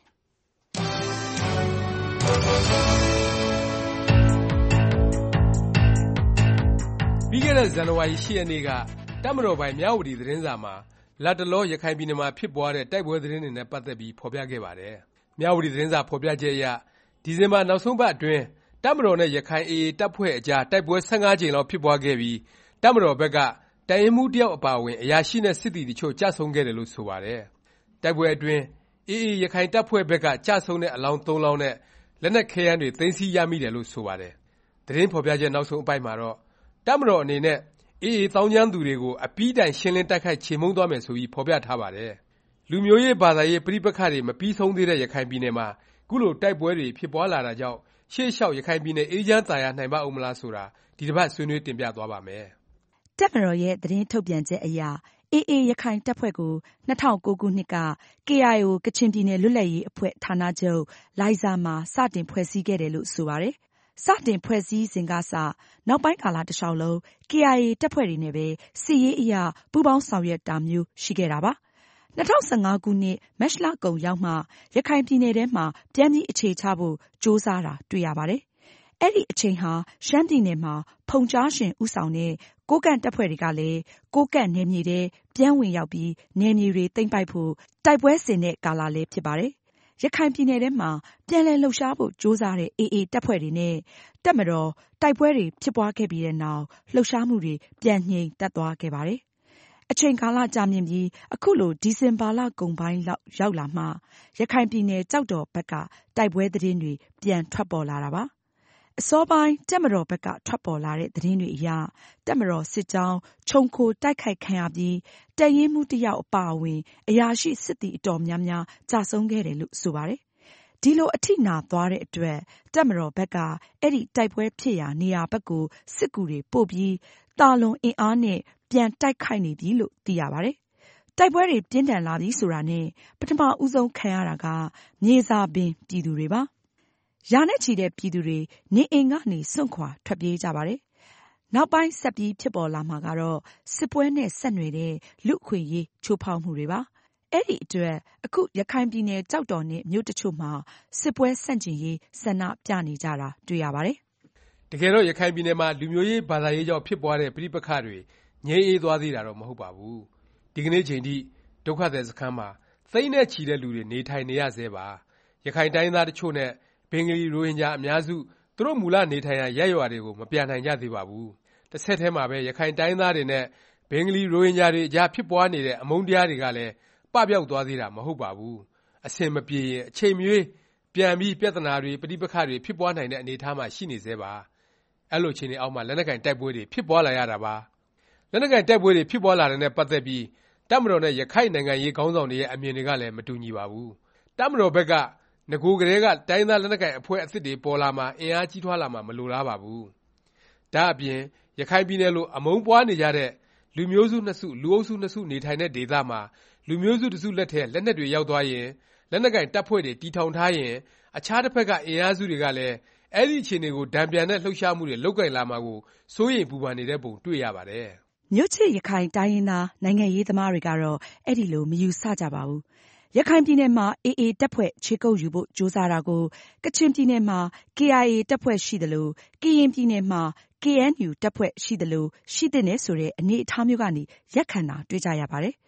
ပြီးခဲ့တဲ့ဇန်နဝါရီ၈ရက်နေ့ကတပ်မတော်ပိုင်မြဝတီသတင်းစာမှာလတ်တလောရခိုင်ပြည်နယ်မှာဖြစ်ပွားတဲ့တိုက်ပွဲသတင်းတွေနဲ့ပတ်သက်ပြီးဖော်ပြခဲ့ပါတယ်မြဝတီသတင်းစာဖော်ပြချက်အရဒီဇင်ဘာနောက်ဆုံးပတ်အတွင်းတပ်မတော်နဲ့ရခိုင် အေအေ တပ်ဖွဲ့အကြားတိုက်ပွဲ၁၅ကြိမ်လောက်ဖြစ်ပွားခဲ့ပြီးတပ်မတော်ဘက်ကတပ်ရင်းမှူးတစ်ယောက်အပါအဝင်အရာရှိနဲ့စစ်သည်တချို့ကျဆုံးခဲ့တယ်လို့ဆိုပါတယ်တိုက်ပွဲအတွင်း အေအေ ရခိုင်တပ်ဖွဲ့ဘက်ကကျဆုံးတဲ့အလောင်း၃လောင်းနဲ့လက်နက်ခဲယမ်းတွေသိမ်းဆည်းရမိတယ်လို့ဆိုပါတယ်သတင်းဖော်ပြချက်နောက်ဆုံးအပိုင်းမှာတော့တပ်မတော်အနေနဲ့အေအေသောင်းကျန်းသူတွေကိုအပြီးတိုင်ရှင်းလင်းတိုက်ခိုက်ချေမှုန်းသွားမယ်ဆိုပြီးဖော်ပြထားပါတယ်လူမျိုးရေးဘာသာရေးပဋိပက္ခတွေမပြီးဆုံးသေးတဲ့ရခိုင်ပြည်နယ်မှာခုလိုတိုက်ပွဲတွေဖြစ်ပွားလာတာကြောင့်ရှေ့လျှောက်ရခိုင်ပြည်နယ်အေးချမ်းသာယာနိုင်ပါဦးမလားဆိုတာဒီတစ်ပတ်ဆွေးနွေးတင်ပြသွားပါမယ်တပ်မတော်ရဲ့သတင်းထုတ်ပြန်ချက်အရအေအေရခိုင်တပ်ဖွဲ့ကို၂၀၀၉ခုနှစ်က ကေအိုင်အို ကချင်ပြည်နယ်လွတ်လပ်ရေးအဖွဲ့ဌာနချုပ်လိုင်ဇာမှာစတင်ဖွဲ့စည်းခဲ့တယ်လို့ဆိုပါတယ်စတင်ဖွဲ့စည်းစဉ်ကစနောက်ပိုင်းကာလတစ်လျှောက်လုံး ကေအိုင်အေ တပ်ဖွဲ့တွေနဲ့ပဲစစ်ရေးအရပူးပေါင်းဆောင်ရွက်တာမျိုးရှိခဲ့တာပါ၂၀၁၅ခုနှစ်မတ်လကုန်ရောက်မှရခိုင်ပြည်နယ်ထဲမှာပြန်ပြီးအခြေချဖို့ကြိုးစားတာတွေ့ရပါတယ်အဲ့ဒီအချိန်ဟာရှမ်းပြည်နယ်မှာဖုန်ကြားရှင်ဦးဆောင်တဲ့ကိုးကန့်တပ်ဖွဲ့တွေကလည်းကိုးကန့်နယ်မြေထဲပြန်ဝင်ရောက်ပြီးနယ်မြေတွေသိမ်းပိုက်ဖို့တိုက်ပွဲဆင်တဲ့ကာလလည်းဖြစ်ပါတယ်ရခိုင်ပြည်နယ်ထဲမှာပြန်လည်လှုပ်ရှားဖို့ကြိုးစားတဲ့အေအေတပ်ဖွဲ့တွေနဲ့တပ်မတော်တိုက်ပွဲတွေဖြစ်ပွားခဲ့ပြီးတဲ့နောက်လှုပ်ရှားမှုတွေပြန်ငြိမ်သက်သွားခဲ့ပါတယ်အချိန်ကာလကြာမြင့်ပြီးအခုလိုဒီဇင်ဘာလကုန်ပိုင်းလောက်ရောက်လာမှရခိုင်ပြည်နယ်ကြောက်တော်ဘက်ကတိုက်ပွဲသတင်းတွေပြန်ထွက်ပေါ်လာတာပါအစောပိုင်းတပ်မတော်ဘက်ကထွက်ပေါ်လာတဲ့သတင်းတွေအရတပ်မတော်စစ်ကြောင်းခြုံခိုတိုက်ခိုက်ခံရပြီးတပ်ရင်းမှုတစ်ယောက်အပါအဝင်အရာရှိစစ်သည်အတော်များများကြာဆုံးခဲ့တယ်လို့ဆိုပါတယ်ဒီလိုအထိနာသွားတဲ့အတွက်တပ်မတော်ဘက်ကအဲ့ဒီတိုက်ပွဲဖြစ်ရာနေရာဘက်ကိုစစ်ကူတွေပို့ပြီးတာလွန်အင်အားနဲ့ပြန်တိုက်ခိုက်နေပြီလို့သိရပါတယ်တိုက်ပွဲတွေပြင်းထန်လာပြီဆိုတာနဲ့ပထမဦးဆုံးခံရတာကမြေစာပင်ပြည်သူတွေပါရာနဲ့ချီတဲ့ပြည်သူတွေနေအိမ်ကနေစွန့်ခွာထွက်ပြေးကြပါတယ်နောက်ပိုင်းဆက်ပြီးဖြစ်ပေါ်လာမှာကတော့စစ်ပွဲနဲ့ဆက်နွယ်တဲ့လူအခွင့်အရေးချိုးဖောက်မှုတွေပါအဲ့ဒီအတွက်အခုရခိုင်ပြည်နယ်ကြောက်တော်နဲ့မြို့တချို့မှာစစ်ပွဲဆန့်ကျင်ရေးဆန္ဒပြနေကြတာတွေ့ရပါတယ်တကယ်တော့ရခိုင်ပြည်နယ်မှာလူမျိုးရေးဘာသာရေးကြောင့်ဖြစ်ပွားတဲ့ပဋိပက္ခတွေငြိမ်းအေးသွားသေးတာတော့မဟုတ်ပါဘူးဒီကနေ့ချိန်ထိဒုက္ခသည်စခန်းမှာသိန်းနဲ့ချီတဲ့လူတွေနေထိုင်နေရဆဲပါရခိုင်တိုင်းသားတချို့နဲ့ဘင်္ဂလီရိုဟင်ဂျာအများစုသူတို့မူလနေထိုင်ရာရပ်ရွာတွေကိုမပြန်နိုင်ကြသေးပါဘူးတစ်ဆက်တည်းမှာပဲရခိုင်တိုင်းသားတွေနဲ့ဘင်္ဂလီရိုဟင်ဂျာတွေအကြားဖြစ်ပွားနေတဲ့အမုန်းတရားတွေကလည်းပပျောက်သွားသေးတာမဟုတ်ပါဘူးအစင်မပြေရင်အချိန်မရွေးပြန်ပြီးပြဿနာတွေပဋိပက္ခတွေဖြစ်ပွားနိုင်တဲ့အနေအထားမှာရှိနေသေးပါအဲ့လိုချိန်တွေအောက်မှာလက်နက်ကင်တိုက်ပွဲတွေဖြစ်ပွားလာရတာပါလက်နက်ကင်တိုက်ပွဲတွေဖြစ်ပွားလာတဲ့နဲ့ပတ်သက်ပြီးတပ်မတော်နဲ့ရခိုင်နိုင်ငံရေးခေါင်းဆောင်တွေရဲ့အမြင်တွေကလည်းမတူညီပါဘူးတပ်မတော်ဘက်ကငကိုကလေးကတိုင်းသားလက်နက်ကင်အဖွဲ့အသစ်တွေပေါ်လာမှာအင်အားကြီးထွားလာမှာမလိုလားပါဘူးဒါအပြင်ရခိုင်ပြည်နယ်လိုအမုန်းပွားနေကြတဲ့လူမျိုးစုနှစ်စုလူအုပ်စုနှစ်စုနေထိုင်တဲ့ဒေသမှာလူမျိုးစုတစ်စုလက်ထဲလက်နက်တွေရောက်သွားရင်လက်နက်ကင်တပ်ဖွဲ့တွေတီထောင်ထားရင်အခြားတစ်ဖက်ကအင်အားစုတွေကလည်းအဲ့ဒီအခြေအနေကိုဒဏ်ပြန်တဲ့လှုပ်ရှားမှုတွေလုပ်ကင်လာမှာကိုစိုးရိမ်ပူပန်နေတဲ့ပုံတွေ့ရပါတယ်မြို့ချစ်ရခိုင်တိုင်းရင်းသားနိုင်ငံရေးသမားတွေကတော့အဲ့ဒီလိုမယူဆကြပါဘူးရခိုင်ပြည်နယ်မှာအေအေတပ်ဖွဲ့ခြေကုပ်ယူဖို့ကြိုးစားတာကိုကချင်ပြည်နယ်မှာ ကေအိုင်အေ တပ်ဖွဲ့ရှိသလိုကရင်ပြည်နယ်မှာ ကေအန်ယူ တပ်ဖွဲ့ရှိသလိုရှိတဲ့ဆိုတဲ့အနေအထားမျိုးကနေရက်ခံတာတွေ့ကြရပါတယ်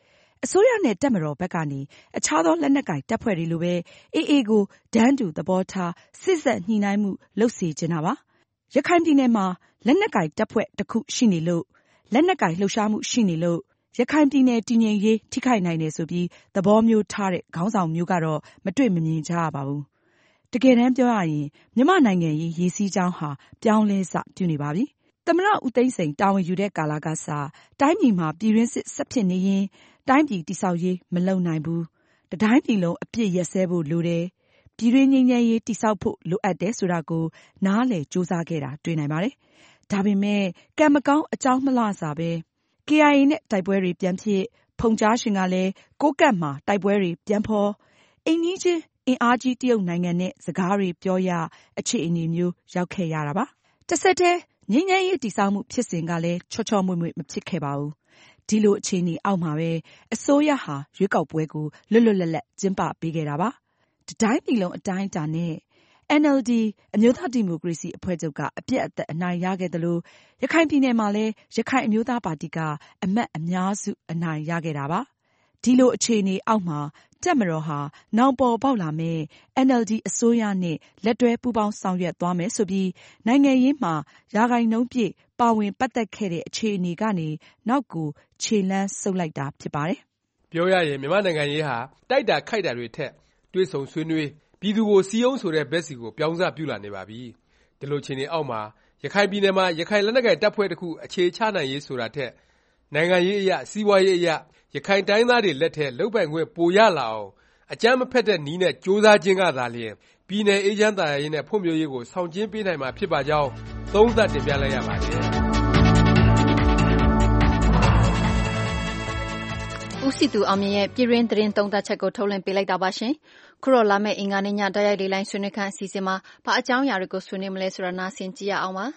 အစိုးရနဲ့တပ်မတော်ဘက်ကနေအခြားသောလက်နက်ကိုင်တပ်ဖွဲ့တွေလိုပဲ အေးအေးကိုဒန်းတူသဘောထားစစ်ဆက်ညှိနှိုင်းမှုလုပ်စေချင်တာပါ။ရခိုင်ပြည်နယ်မှာလက်နက်ကိုင်တပ်ဖွဲ့တစ်ခုရှိနေလို့လက်နက်ကိုင်လှုပ်ရှားမှုရှိနေလို့ရခိုင်ပြည်နယ်တည်ငြိမ်ရေးထိခိုက်နိုင်တယ်ဆိုပြီးသဘောမျိုးထားတဲ့ခေါင်းဆောင်မျိုးကတော့မတွေ့မမြင်ကြရပါဘူး။တကယ်တမ်းပြောရရင်မြန်မာနိုင်ငံရေးရေးစည်းကြောင်းဟာပြောင်းလဲစပြုနေပါပြီ။သမ္မတဦးသိန်းစိန်တာဝန်ယူတဲ့ကာလကစတိုင်းပြည်မှာပြည်တွင်းစစ်ဆက်ဖြစ်နေရင်တိုင်းပြည်တိဆောက်ရေးမလုပ်နိုင်ဘူး။တတိုင်းပြည်လုံးအပြစ်ရက်စဲဖို့လိုတယ်။ပြည်တွင်းငြိမ်းချမ်းရေးတိဆောက်ဖို့လိုအပ်တယ်ဆိုတာကိုနားလည်စူးစမ်းခဲ့တာတွေ့နိုင်ပါတယ်။ဒါပေမဲ့ကံမကောင်းအကြောင်းမလှစာပဲကေအိုင်အေ နဲ့တိုက်ပွဲတွေပြန်ဖြစ်ဖုန်ကြားရှင်ကလည်းကိုးကတ်မှာတိုက်ပွဲတွေပြန်ဖော်အိမ်နီးချင်းအင်အားကြီးတရုတ်နိုင်ငံနဲ့စကားတွေပြောရအခြေအနေမျိုးရောက်ခဲ့ရတာပါ။တစ်ဆက်တည်းငြိမ်းချမ်းရေးတည်ဆောက်မှုဖြစ်စဉ်ကလည်းချောချောမွေ့မွေ့မဖြစ်ခဲ့ပါဘူး။ဒီလိုအခြေအနေအောက်မှာပဲအစိုးရဟာရွေးကောက်ပွဲကိုလွတ်လွတ်လပ်လပ်ကျင်းပပေးခဲ့တာပါ။ဒီတိုင်းပြည်လုံးအတိုင်းအတာနဲ့ အန်အယ်လ်ဒီ အမျိုးသားဒီမိုကရေစီအဖွဲ့ချုပ်ကအပြတ်အသတ်အနိုင်ရခဲ့သလိုရခိုင်ပြည်နယ်မှာလည်းရခိုင်အမျိုးသားပါတီကအမတ်အများစုအနိုင်ရခဲ့တာပါ။ဒီလိုအခြေအနေအောက်မှာတပ်မတော်ဟာနောင်ပေါ်ပေါက်လာမဲ့ အန်အယ်လ်ဒီ အစိုးရနဲ့လက်တွဲပူးပေါင်းဆောင်ရွက်သွားမယ်ဆိုပြီးနိုင်ငံရေးမှာရာခိုင်နှုန်းပြည့်ပါဝင်ပတ်သက်ခဲ့တဲ့အခြေအနေကနေနောက်ကိုခြေလှမ်းဆုပ်လိုက်တာဖြစ်ပါတယ်။ပြောရရင်မြန်မာနိုင်ငံရေးဟာတိုက်တာခိုက်တာတွေထက်တွေ့ဆုံဆွေးနွေးပြည်သူကိုစည်းရုံးဆိုတဲ့ဘက်စီကိုပြောင်းစပြုလာနေပါပြီ။ဒီလိုအခြေအနေအောက်မှာရခိုင်ပြည်နယ်မှာရခိုင်လက်နက်ကိုင်တပ်ဖွဲ့တစ်ခုအခြေချနိုင်ရေးဆိုတာထက်နိုင်ငံရေးအရစီးပွားရေးအရရခိုင်တိုင်းသားတွေလက်ထက်လုပ်ပိုင်ခွင့်ပိုရလာအောင်အကြမ်းမဖက်တဲ့နည်းနဲ့ကြိုးစားခြင်းကသာလျှင်ပြည်နယ်အေးချမ်းသာယာရေးနဲ့ဖွံ့ဖြိုးရေးကိုဆောင်ကျဉ်ပေးနိုင်မှာဖြစ်ပါကြောင်းသုံးသပ်တင်ပြလိုက်ရပါတယ်။ဦးစီသူအောင်မြင့်ရဲ့ပြည်တွင်းသတင်းသုံးသပ်ချက်ကိုထုတ်လွှင့်ပေးလိုက်တာပါရှင်။ခုတော့လာမယ့်အင်္ဂါနေ့ညတိုက်ရိုက်လေလိုင်းဆွေးနွေးခန်းအစီအစဉ်မှာဘာအကြောင်းအရာတွေကိုဆွေးနွေးမလဲဆိုတာနားဆင်ကြည့်ရအောင်ပါ။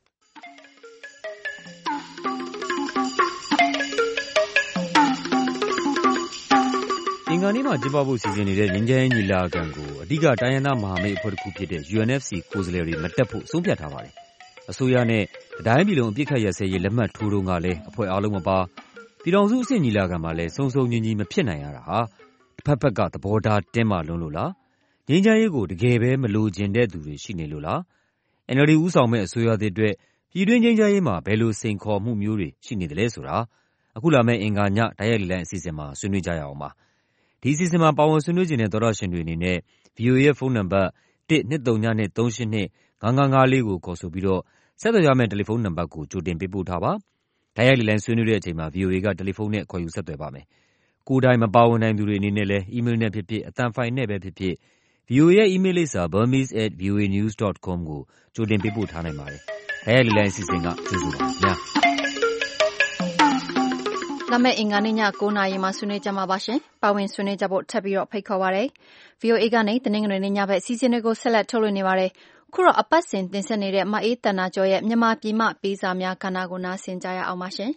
အင်္ဂါနေ့မှာကျင်းပဖို့စီစဉ်နေတဲ့ငြိမ်းချမ်းရေးညီလာခံကိုအဓိကတိုင်းရင်းသားမဟာမိတ်အဖွဲ့တစ်ခုဖြစ်တဲ့ ယူအန်အက်ဖ်စီ ကိုယ်စားလှယ်တွေမတက်ဖို့ဆုံးဖြတ်ထားပါတယ်။အစိုးရနဲ့တိုင်းပြည်လုံးအပြစ်ခတ်ရပ်စဲရေးလက်မှတ်ထိုးတုန်းကလည်းအဖွဲ့အားလုံးမပါပြည်ထောင်စုအဆင့်ညီလာခံမှာလည်းစုံစုံညီညီမဖြစ်နိုင်ရတာဟာတစ်ဖက်ဖက်ကသဘောထားတင်းမာလွန်းလို့လားငြိမ်းချမ်းရေးကိုတကယ်ပဲမလိုချင်တဲ့သူတွေရှိနေလို့လား အန်အယ်လ်ဒီ ဦးဆောင်မဲ့အစိုးရသစ်အတွက်ပြည်တွင်းငြိမ်းချမ်းရေးမှာဘယ်လိုစိန်ခေါ်မှုမျိုးတွေရှိနေသလဲဆိုတာအခုလာမယ့်အင်္ဂါညတိုက်ရိုက်လေလိုင်းအစီအစဉ်မှာဆွေးနွေးကြရအောင်ပါဒီအစီအစဉ်မှာပါဝင်ဆွေးနွေးခြင်းတဲ့သောတရှင်တွေအနေနဲ့ ဗွီအိုအေ ရဲ့ဖုန်းနံပါတ်တစ် နှစ် သုံး ည နှစ် သုံး ရှစ် နှစ် ငါး ငါး ငါး လေးကိုခေါ်ဆိုပြီးတော့ဆက်သွယ်ရမယ့်တယ်လီဖုန်းနံပါတ်ကိုကြိုတင်ပေးပို့ထားပါတိုက်ရိုက်လေလိုင်းဆွေးနွေးတဲ့အချိန်မှာ ဗွီအိုအေ ကတယ်လီဖုန်းနဲ့ခေါ်ယူဆက်သွယ်ပါမယ်ကိုယ်တိုင်မပါဝင်နိုင်သူတွေအနေနဲ့လည်းအီးမေးလ်နဲ့ဖြစ်ဖြစ်အသံဖိုင်နဲ့ပဲဖြစ်ဖြစ် ဗွီအိုအေ ရဲ့အီးမေးလ်လိပ်စာ burmese at voa news dot com ကိုကြိုတင်ပေးပို့ထားနိုင်ပါတယ်တိုက်ရိုက်လေလိုင်းအစီအစဉ်ကကျေးဇူးပါခင်ဗျာလာမယ့်အင်္ဂါနေ့ညကိုးနာရီမှာဆွေးနွေးကြမှာပါရှင်။ပါဝင်ဆွေးနွေးကြဖို့ထပ်ပြီးတော့ဖိတ်ခေါ်ပါရစေ။ဗွီအိုအေကနေတနင်္ဂနွေနေ့ညဘက်အစီအစဉ်တွေကိုဆက်လက်ထုတ်လွှင့်နေပါတယ်။ခုတော့အပတ်စဉ်တင်ဆက်နေတဲ့မအေးတန်နာကျော်ရဲ့မြန်မာပြည်မှပေးစာများကဏ္ဍကိုနားဆင်ကြရအောင်ပါရှင်။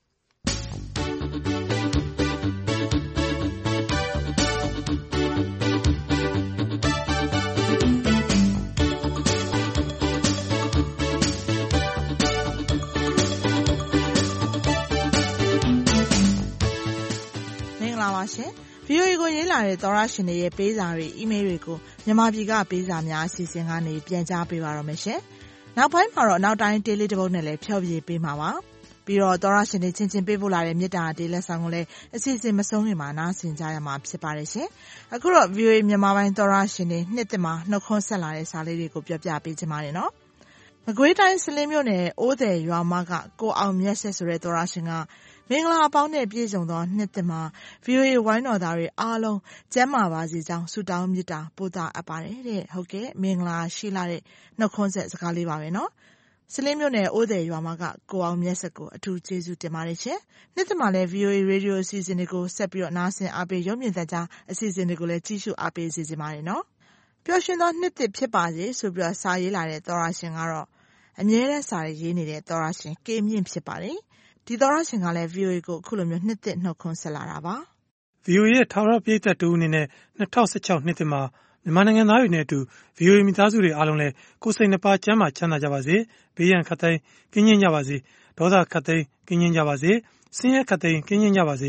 ပါရှင် ဗွီအိုအေ ကိုရေးလာတဲ့သောရရှင်တွေရဲ့ပေးစာတွေအီးမေးလ်တွေကိုမြန်မာပြည်ကပေးစာများအစီအစဉ်ကနေပြန်ကြားပေးပါတော့မယ်ရှင်နောက်ပိုင်းမှာတော့နောက်တိုင်းတေးလေးတစ်ပုဒ်နဲ့လည်းဖျော်ဖြေပေးမှာပါပြီးတော့သောရရှင်တွေချင်းချင်းပေးပို့လာတဲ့မေတ္တာတေးလက်ဆောင်ကိုလည်းအစီအစဉ်မဆုံးခင်မှာနားဆင်ကြရမှာဖြစ်ပါတယ်ရှင်အခုတော့ ဗွီအိုအေ မြန်မာပိုင်းသောရရှင်တွေနှစ်သက်မှာနှုတ်ခွန်းဆက်လာတဲ့စာလေးတွေကိုပြောပြပေးချင်ပါတယ်နော်မကွေးတိုင်းစလင်းမြို့နယ်အိုးတယ်ရွာမကကိုအောင်မြတ်ဆက်ဆိုတဲ့သောရရှင်ကမင်္ဂလာအပေါင်းနဲ့ပြည့်စုံသောနှစ်သက်မှာ ဗီအိုအေ ဝိုင်းတော်သားတွေအားလုံးကျန်းမာပါစေကြောင်းဆုတောင်းမေတ္တာပို့သအပ်ပါတယ်တဲ့ဟုတ်ကဲ့မင်္ဂလာရှိလာတဲ့နှုတ်ခွန်းဆက်စကားလေးပါပဲနော်စလင်းမြို့နယ်အိုးတယ်ရွာမကကိုအောင်မြတ်ဆက်ကိုအထူးကျေးဇူးတင်ပါတယ်ရှင်နှစ်သက်မှာလည်း ဗီအိုအေ ရေဒီယိုအစီအစဉ်တွေကိုဆက်ပြီးတော့နားဆင်အားပေးရုံမြင့်သက်ကြားအစီအစဉ်တွေကိုလည်းကြည့်ရှုအားပေးစီစဉ်ပါတယ်နော်ပျော်ရွှင်သောနှစ်သက်ဖြစ်ပါစေဆိုပြီးတော့စာရေးလာတဲ့သောရရှင်ကတော့အမြဲတမ်းစာရေးနေတဲ့သောရရှင်ကေမြင့်ဖြစ်ပါတယ်ဒီသောရရှင်ကလည်း ဗီအိုအေ ကိုအခုလိုမျိုးနှစ်သက်နှုတ်ခွန်းဆက်လာတာပါဗီအိုအေ ရဲ့ထာဝရပရိသတ်တူအနေနဲ့၂၀၁၆နှစ်သစ်မှာမြန်မာနိုင်ငံသားတွေနဲ့အတူ ဗီအိုအေ မိသားစုတွေအားလုံးလည်းကိုယ်စိတ်နှပါကျန်းမာချမ်းသာကြပါစေဘေးရန်ခတ်သိမ်းကင်းကျင်းကြပါစေဒေါသခတ်သိမ်းကင်းကျင်းကြပါစေဆင်းရဲခတ်သိမ်းကင်းကျင်းကြပါစေ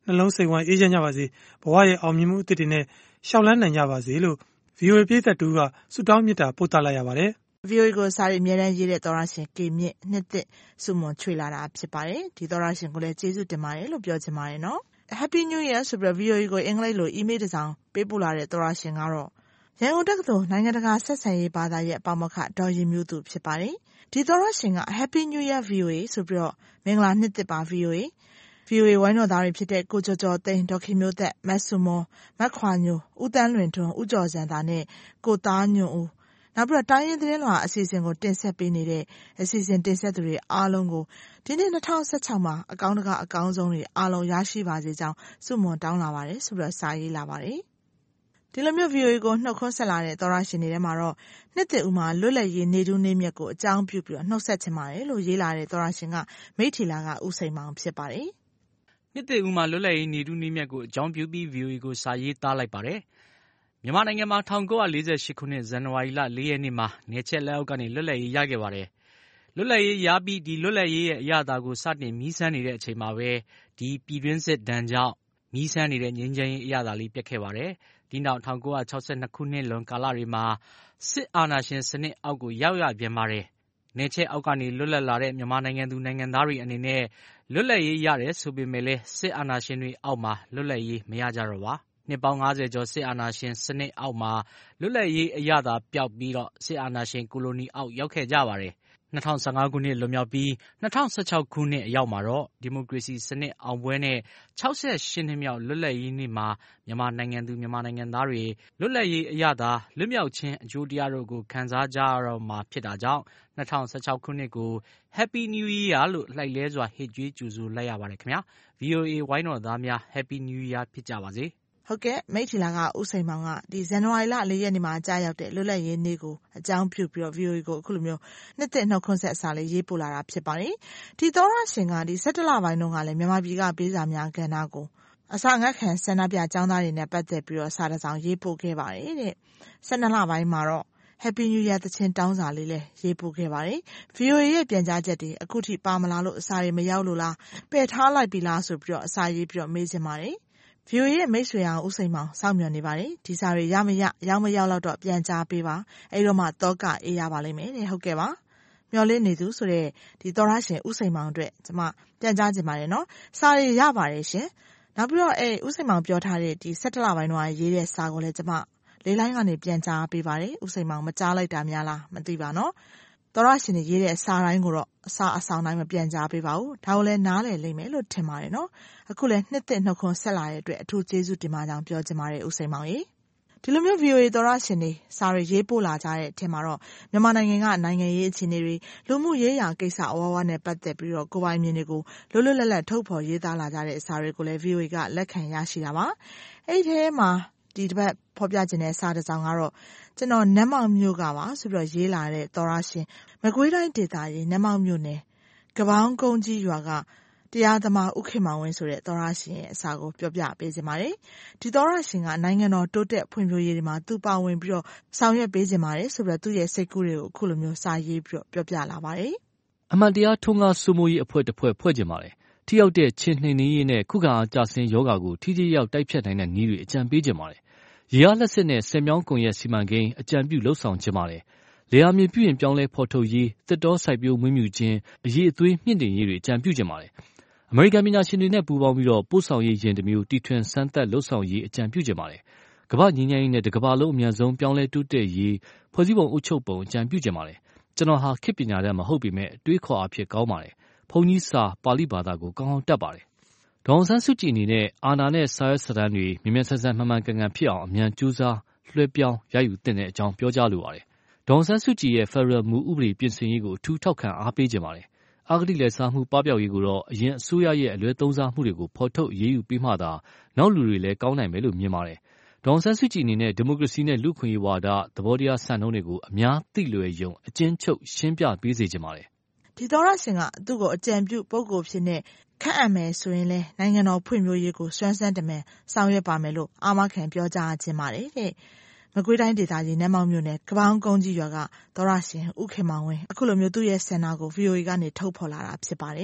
နှလုံးစိတ်ဝမ်းအေးချမ်းကြပါစေဘဝရဲ့အောင်မြင်မှုအသစ်တွေနဲ့ရှောက်လန်းနိုင်ကြပါစေလို့ ဗွီအိုအေ ပရိသတ်တူကဆုတောင်းမေတ္တာပို့သလိုက်ရပါတယ်ဗွီအိုအေ ကိုစာရေးအမြဲတမ်းရေးတဲ့သောရရှင်ကေမြင့်နှစ်သက်ဆုမွန်ချွေလာတာဖြစ်ပါတယ်ဒီသောရရှင်ကိုလည်းကျေးဇူးတင်ပါတယ်လို့ပြောချင်ပါတယ်နော် Happy New Year ဆိုပြီး ဗွီအိုအေ ကိုအင်္ဂလိပ်လို email တစ်စောင်ပေးပို့လာတဲ့သောရရှင်ကတော့ရန်ကုန်တက္ကသိုလ်နိုင်ငံတကာဆက်ဆံရေးဘာသာရဲ့ပါမောက္ခဒေါ်ရင်မျိုးသူဖြစ်ပါတယ်ဒီသောရရှင်က Happy New Year ဗွီအိုအေ ဆိုပြီးတော့မင်္ဂလာနှစ်သက်ပါ ဗွီအိုအေ ဗွီအိုအေ ဝိုင်းတော်သားတွေဖြစ်တဲ့ကိုကျော်ကျော်သိန်းဒေါက်ခင်မျိုးသက်မတ်ဆုမွန်မတ်ခွာညိုဦးတန်းလွင်ထွန်းဦးကျော်စံသာနဲ့ကိုသားညွန့်ဦးနောက်ပြီးတော့တိုင်းရင်းသတင်းလွှာအစီအစဉ်ကိုတင်ဆက်ပေးနေတဲ့အစီအစဉ်တင်ဆက်သူတွေအားလုံးကိုဒီနေ့၂၀၁၆မှာအကောင်းတကအကောင်းဆုံးတွေအားလုံးရရှိပါစေကြောင်းဆုမွန်တောင်းလာပါတယ်ဆိုပြီးတော့စာရေးလာပါတယ်ဒီလိုမျိုး ဗွီအိုအေ ကိုနှုတ်ခွန်းဆက်လာတဲ့သောရရှင်တွေထဲမှာတော့နှစ်သက်ဦးမှာလွတ်လပ်ရေးနေထူးနေမြတ်ကိုအကြောင်းပြုပြီးတော့နှုတ်ဆက်ချင်ပါတယ်လို့ရေးလာတဲ့သောရရှင်ကမိထ္ထီလာကဦးစိန်မောင်ဖြစ်ပါတယ်နှစ်သက်ဦးမှာလွတ်လပ်ရေးနေထူးနေမြတ်ကိုအကြောင်းပြုပြီး ဗွီအိုအေ ကိုစာရေးသားလိုက်ပါတယ်မြန်မာနိုင်ငံမှာ၁၉၄၈ခုနှစ်ဇန်နဝါရီလ၄ရက်နေ့မှာနယ်ချဲ့လက်အောက်ကနေလွတ်လပ်ရေးရခဲ့ပါတယ်လွတ်လပ်ရေးရပြီးဒီလွတ်လပ်ရေးရဲ့အရသာကိုစတင်မီးစမ်းနေတဲ့အချိန်မှာပဲဒီပြည်တွင်းစစ်ဒဏ်ကြောင့်မီးစမ်းနေတဲ့ငြိမ်းချမ်းရေးအရသာလေးပြတ်ခဲ့ပါတယ်ဒီနောက်၁၉၆၂ခုနှစ်လွန်ကာလတွေမှာစစ်အာဏာရှင်စနစ်အောက်ကိုရောက်ရပြန်ပါတယ်နယ်ချဲ့အောက်ကနေလွတ်လပ်လာတဲ့မြန်မာနိုင်ငံသူနိုင်ငံသားတွေအနေနဲ့လွတ်လပ်ရေးရတယ်ဆိုပေမဲ့လည်းစစ်အာဏာရှင်တွေအောက်မှာလွတ်လပ်ရေးမရကြတော့ပါနှစ်ပေါင်း၅၀ကျော်စစ်အာဏာရှင်စနစ်အောက်မှာလွတ်လပ်ရေးအရသာပျောက်ပြီးတော့စစ်အာဏာရှင်ကိုလိုနီအောက်ရောက်ခဲ့ကြပါတယ်၂၀၁၅ခုနှစ်လွန်မြောက်ပြီး၂၀၁၆ခုနှစ်အရောက်မှာတော့ဒီမိုကရေစီစနစ်အောင်ပွဲနဲ့၆၈နှစ်မြောက်လွတ်လပ်ရေးနေ့မှာမြန်မာနိုင်ငံသူမြန်မာနိုင်ငံသားတွေလွတ်လပ်ရေးအရသာလွတ်မြောက်ခြင်းအကျိုးတရားတို့ကိုခံစားကြရတော့မှာဖြစ်တာကြောင့်၂၀၁၆ခုနှစ်ကို Happy New Year လို့လှိုက်လဲစွာဟစ်ကြွေးကြိုဆိုလိုက်ရပါတယ်ခင်ဗျာ ဗွီအိုအေ ဝိုင်းတော်သားများ Happy New Year ဖြစ်ကြပါစေဟုတ်ကဲ့မိထ္ထီလာကဦးစိန်မောင်ကဒီဇန်နဝါရီလ၄ရက်နေ့မှာကြာရောက်တဲ့လွတ်လပ်ရေးနေ့ကိုအကြောင်းပြုပြီးတော့ ဗွီအိုအေ ကိုအခုလိုမျိုးနှစ်သက်နှုတ်ခွန်းဆက်အစာလေးရေးပို့လာတာဖြစ်ပါတယ်ဒီသောရရှင်ကဒီ၁၇လပိုင်းတုန်းကလည်းမြန်မာပြည်ကပေးစာများကဏ္ဍကိုအစာငတ်ခံဆန္ဒပြចောင်းသားတွေနဲ့ပတ်သက်ပြီးတော့စာတစ်စောင်ရေးပို့ခဲ့ပါတယ်တဲ့၁၂လပိုင်းမှာတော့Happy New Year သချင်းတောင်းစာလေးလည်းရေးပို့ခဲ့ပါတယ်။ဗွီအိုအေ ရဲ့ပြန်ကြားချက်တွေအခုထိပါမလားလို့အစာတွေမရောက်လို့လားပယ်ထားလိုက်ပြီလားဆိုပြီးတော့အစာရေးပြီးတော့မေးချင်ပါတယ်။ ဗွီအိုအေ ရဲ့မိတ်ဆွေအောင်ဦးစိန်မောင်စောင့်မျှော်နေပါတယ်။ဒီစာတွေရမရရောက်မရောက်တော့ပြန်ကြားပေးပါ။အဲ့တော့မှတောကအေးရပါလိမ့်မယ်တဲ့ဟုတ်ကဲ့ပါ။မျှော်လင့်နေသူဆိုတဲ့ဒီသောရရှင်ဦးစိန်မောင်အတွက်ကျွန်မပြန်ကြားချင်ပါတယ်နော်။စာတွေရပါတယ်ရှင်။နောက်ပြီးတော့အဲဦးစိန်မောင်ပြောထားတဲ့ဒီ၁၇လပိုင်းတော့ရေးတဲ့စာကိုလည်းကျွန်မလေးလိုင်းကနေပြန်ကြားပေးပါတယ်ဦးစိန်မောင်မကြားလိုက်တာများလားမသိပါနော်သောရရှင်တွေရေးတဲ့စာတိုင်းကိုတော့အစာအဆောင်တိုင်းမပြန်ကြားပေးပါဘူးဒါကိုလည်းနားလည်လိမ့်မယ်လို့ထင်ပါတယ်နော်အခုလည်းနှစ်သက်နှုတ်ခွန်းဆက်လာတဲ့အတွက်အထူးကျေးဇူးတင်ပါကြောင်းပြောချင်ပါတယ်ဦးစိန်မောင်ရေဒီလိုမျိုး ဗွီအိုအေ သောရရှင်တွေစာတွေရေးပို့လာကြတဲ့အထက်မှာတော့မြန်မာနိုင်ငံကနိုင်ငံရေးအခြေအနေတွေလူမှုရေးရာကိစ္စအဝါးဝါနဲ့ပတ်သက်ပြီးတော့ကိုယ်ပိုင်မြင်တွေကိုလွတ်လွတ်လပ်လပ်ထုတ်ဖော်ရေးသားလာကြတဲ့စာတွေကိုလည်း ဗွီအိုအေ ကလက်ခံရရှိတာပါအဲ့ဒီထဲမှာဒီတစ်ပတ်ဖော်ပြခြင်းတဲ့စာတစ်စောင်ကတော့ကျွန်တော်နတ်မောင်မြို့ကပါဆိုပြီးတော့ရေးလာတဲ့သောရရှင်မကွေးတိုင်းဒေသကြီးနတ်မောင်မြို့နယ်ကပောင်းကုန်းကြီးရွာကတရားသမားဥခေမောင်ဝင်းဆိုတဲ့သောရရှင်ရဲ့အစာကိုပြောပြပေးခြင်းပါတယ်ဒီသောရရှင်ကနိုင်ငံတော်တိုးတက်ဖွံ့ဖြိုးရေးတွေမှာသူပါဝင်ပြီးတော့ဆောင်ရွက်ပေးခြင်းပါတယ်ဆိုပြီးတော့သူ့ရဲ့စိတ်ကူးတွေကိုအခုလိုမျိုးစာရေးပြီးတော့ပြောပြလာပါတယ်အမှန်တရားထုံးကားစိုးမိုးရေးအဖွဲ့တစ်ဖွဲ့ဖွဲ့ခြင်းပါတယ်ထိရောက်တဲ့ချင်းနှိမ်နင်းရေးနဲ့ခုခံအားကျဆင်းယောဂါကိုထိထိရောက်တိုက်ဖြတ်နိုင်တဲ့နည်းတွေအကြံပေးခြင်းပါတယ်ရေအားလက်စစ်နဲ့ဆယ်မြောင်းကွန်ရက်စီမံကိန်းအကြံပြုလှုပ်ဆောင်ခြင်းပါတယ်လေယာမြေပြုရင်ပြောင်းလဲဖော်ထုတ်ရေးသစ်တောစိုက်ပျိုးမွေးမြူခြင်းအရေးအသွေးမြင့်တင်ရေးတွေအကြံပြုခြင်းပါတယ်အမေရိကန်ပညာရှင်တွေနဲ့ပူးပေါင်းပြီးတော့ပို့ဆောင်ရေးယဉ်တစ်မျိုးတီထွင်စမ်းသပ်လှုပ်ဆောင်ရေးအကြံပြုခြင်းပါတယ်ကမ္ဘာငြိမ်းချမ်းရေးနဲ့တကမ္ဘာလုံးအမြန်ဆုံးပြောင်းလဲတိုးတက်ရေးဖွဲ့စည်းပုံအုပ်ချုပ်ပုံအကြံပြုခြင်းပါတယ်ကျွန်တော်ဟာခေတ်ပညာတတ်မဟုတ်ပေမဲ့တွေးခေါ်အားဖြင့်ကောင်းပါတယ်ဘုန်းကြီးစာပါဠိဘာသာကိုကောင်းကောင်းတတ်ပါတယ်ဒေါအောင်ဆန်းစုကြည်အနေနဲ့အာဏာနဲ့စာရွက်စာတမ်းတွေမြင်မြန်ဆန်ဆန်မှန်မှန်ကန်ကန်ဖြစ်အောင်အမြန်ကြိုးစားလွှဲပြောင်းရယူသင့်တဲ့အကြောင်းပြောကြားလိုပါတယ်ဒေါအောင်ဆန်းစုကြည်ရဲ့ Federal မူဥပဒေပြင်ဆင်ရေးကိုအထူးထောက်ခံအားပေးခြင်းပါတယ်အာဂတိလက်စားမှုပပျောက်ရေးကိုတော့အရင်အစိုးရရဲ့အလွဲသုံးစားမှုတွေကိုဖော်ထုတ်အရေးယူပြီးမှသာနောက်လူတွေလည်းကောင်းနိုင်မယ်လို့မြင်ပါတယ်ဒေါအောင်ဆန်းစုကြည်အနေနဲ့ဒီမိုကရေစီနဲ့လူ့အခွင့်အရေးဝါဒသဘောတရားစံနှုန်းတွေကိုအများသိလွယ်ယုံအကျဉ်းချုပ်ရှင်းပြပေးစေခြင်းပါတယ်ဒီသောရရှင်ကသူ့ကိုအကြံပြုပုဂ္ဂိုလ်ဖြစ်နေခန့်အပ်မယ်ဆိုရင်လဲနိုင်ငံတော်ဖွံ့ဖြိုးရေးကိုစွမ်းစမ်းတမန်ဆောင်ရွက်ပါမယ်လို့အာမခံပြောကြားခြင်းပါတယ်တဲ့မကွေးတိုင်းဒေသကြီးနတ်မောင်မြို့နယ်ကပောင်းကုန်းကြီးရွာကသောရရှင်ဥခေမောင်ဝင်းအခုလိုမျိုးသူ့ရဲ့ဆန္ဒကို ဗွီအိုအေ ကနေထုတ်ဖော်လာတာဖြစ်ပါတယ်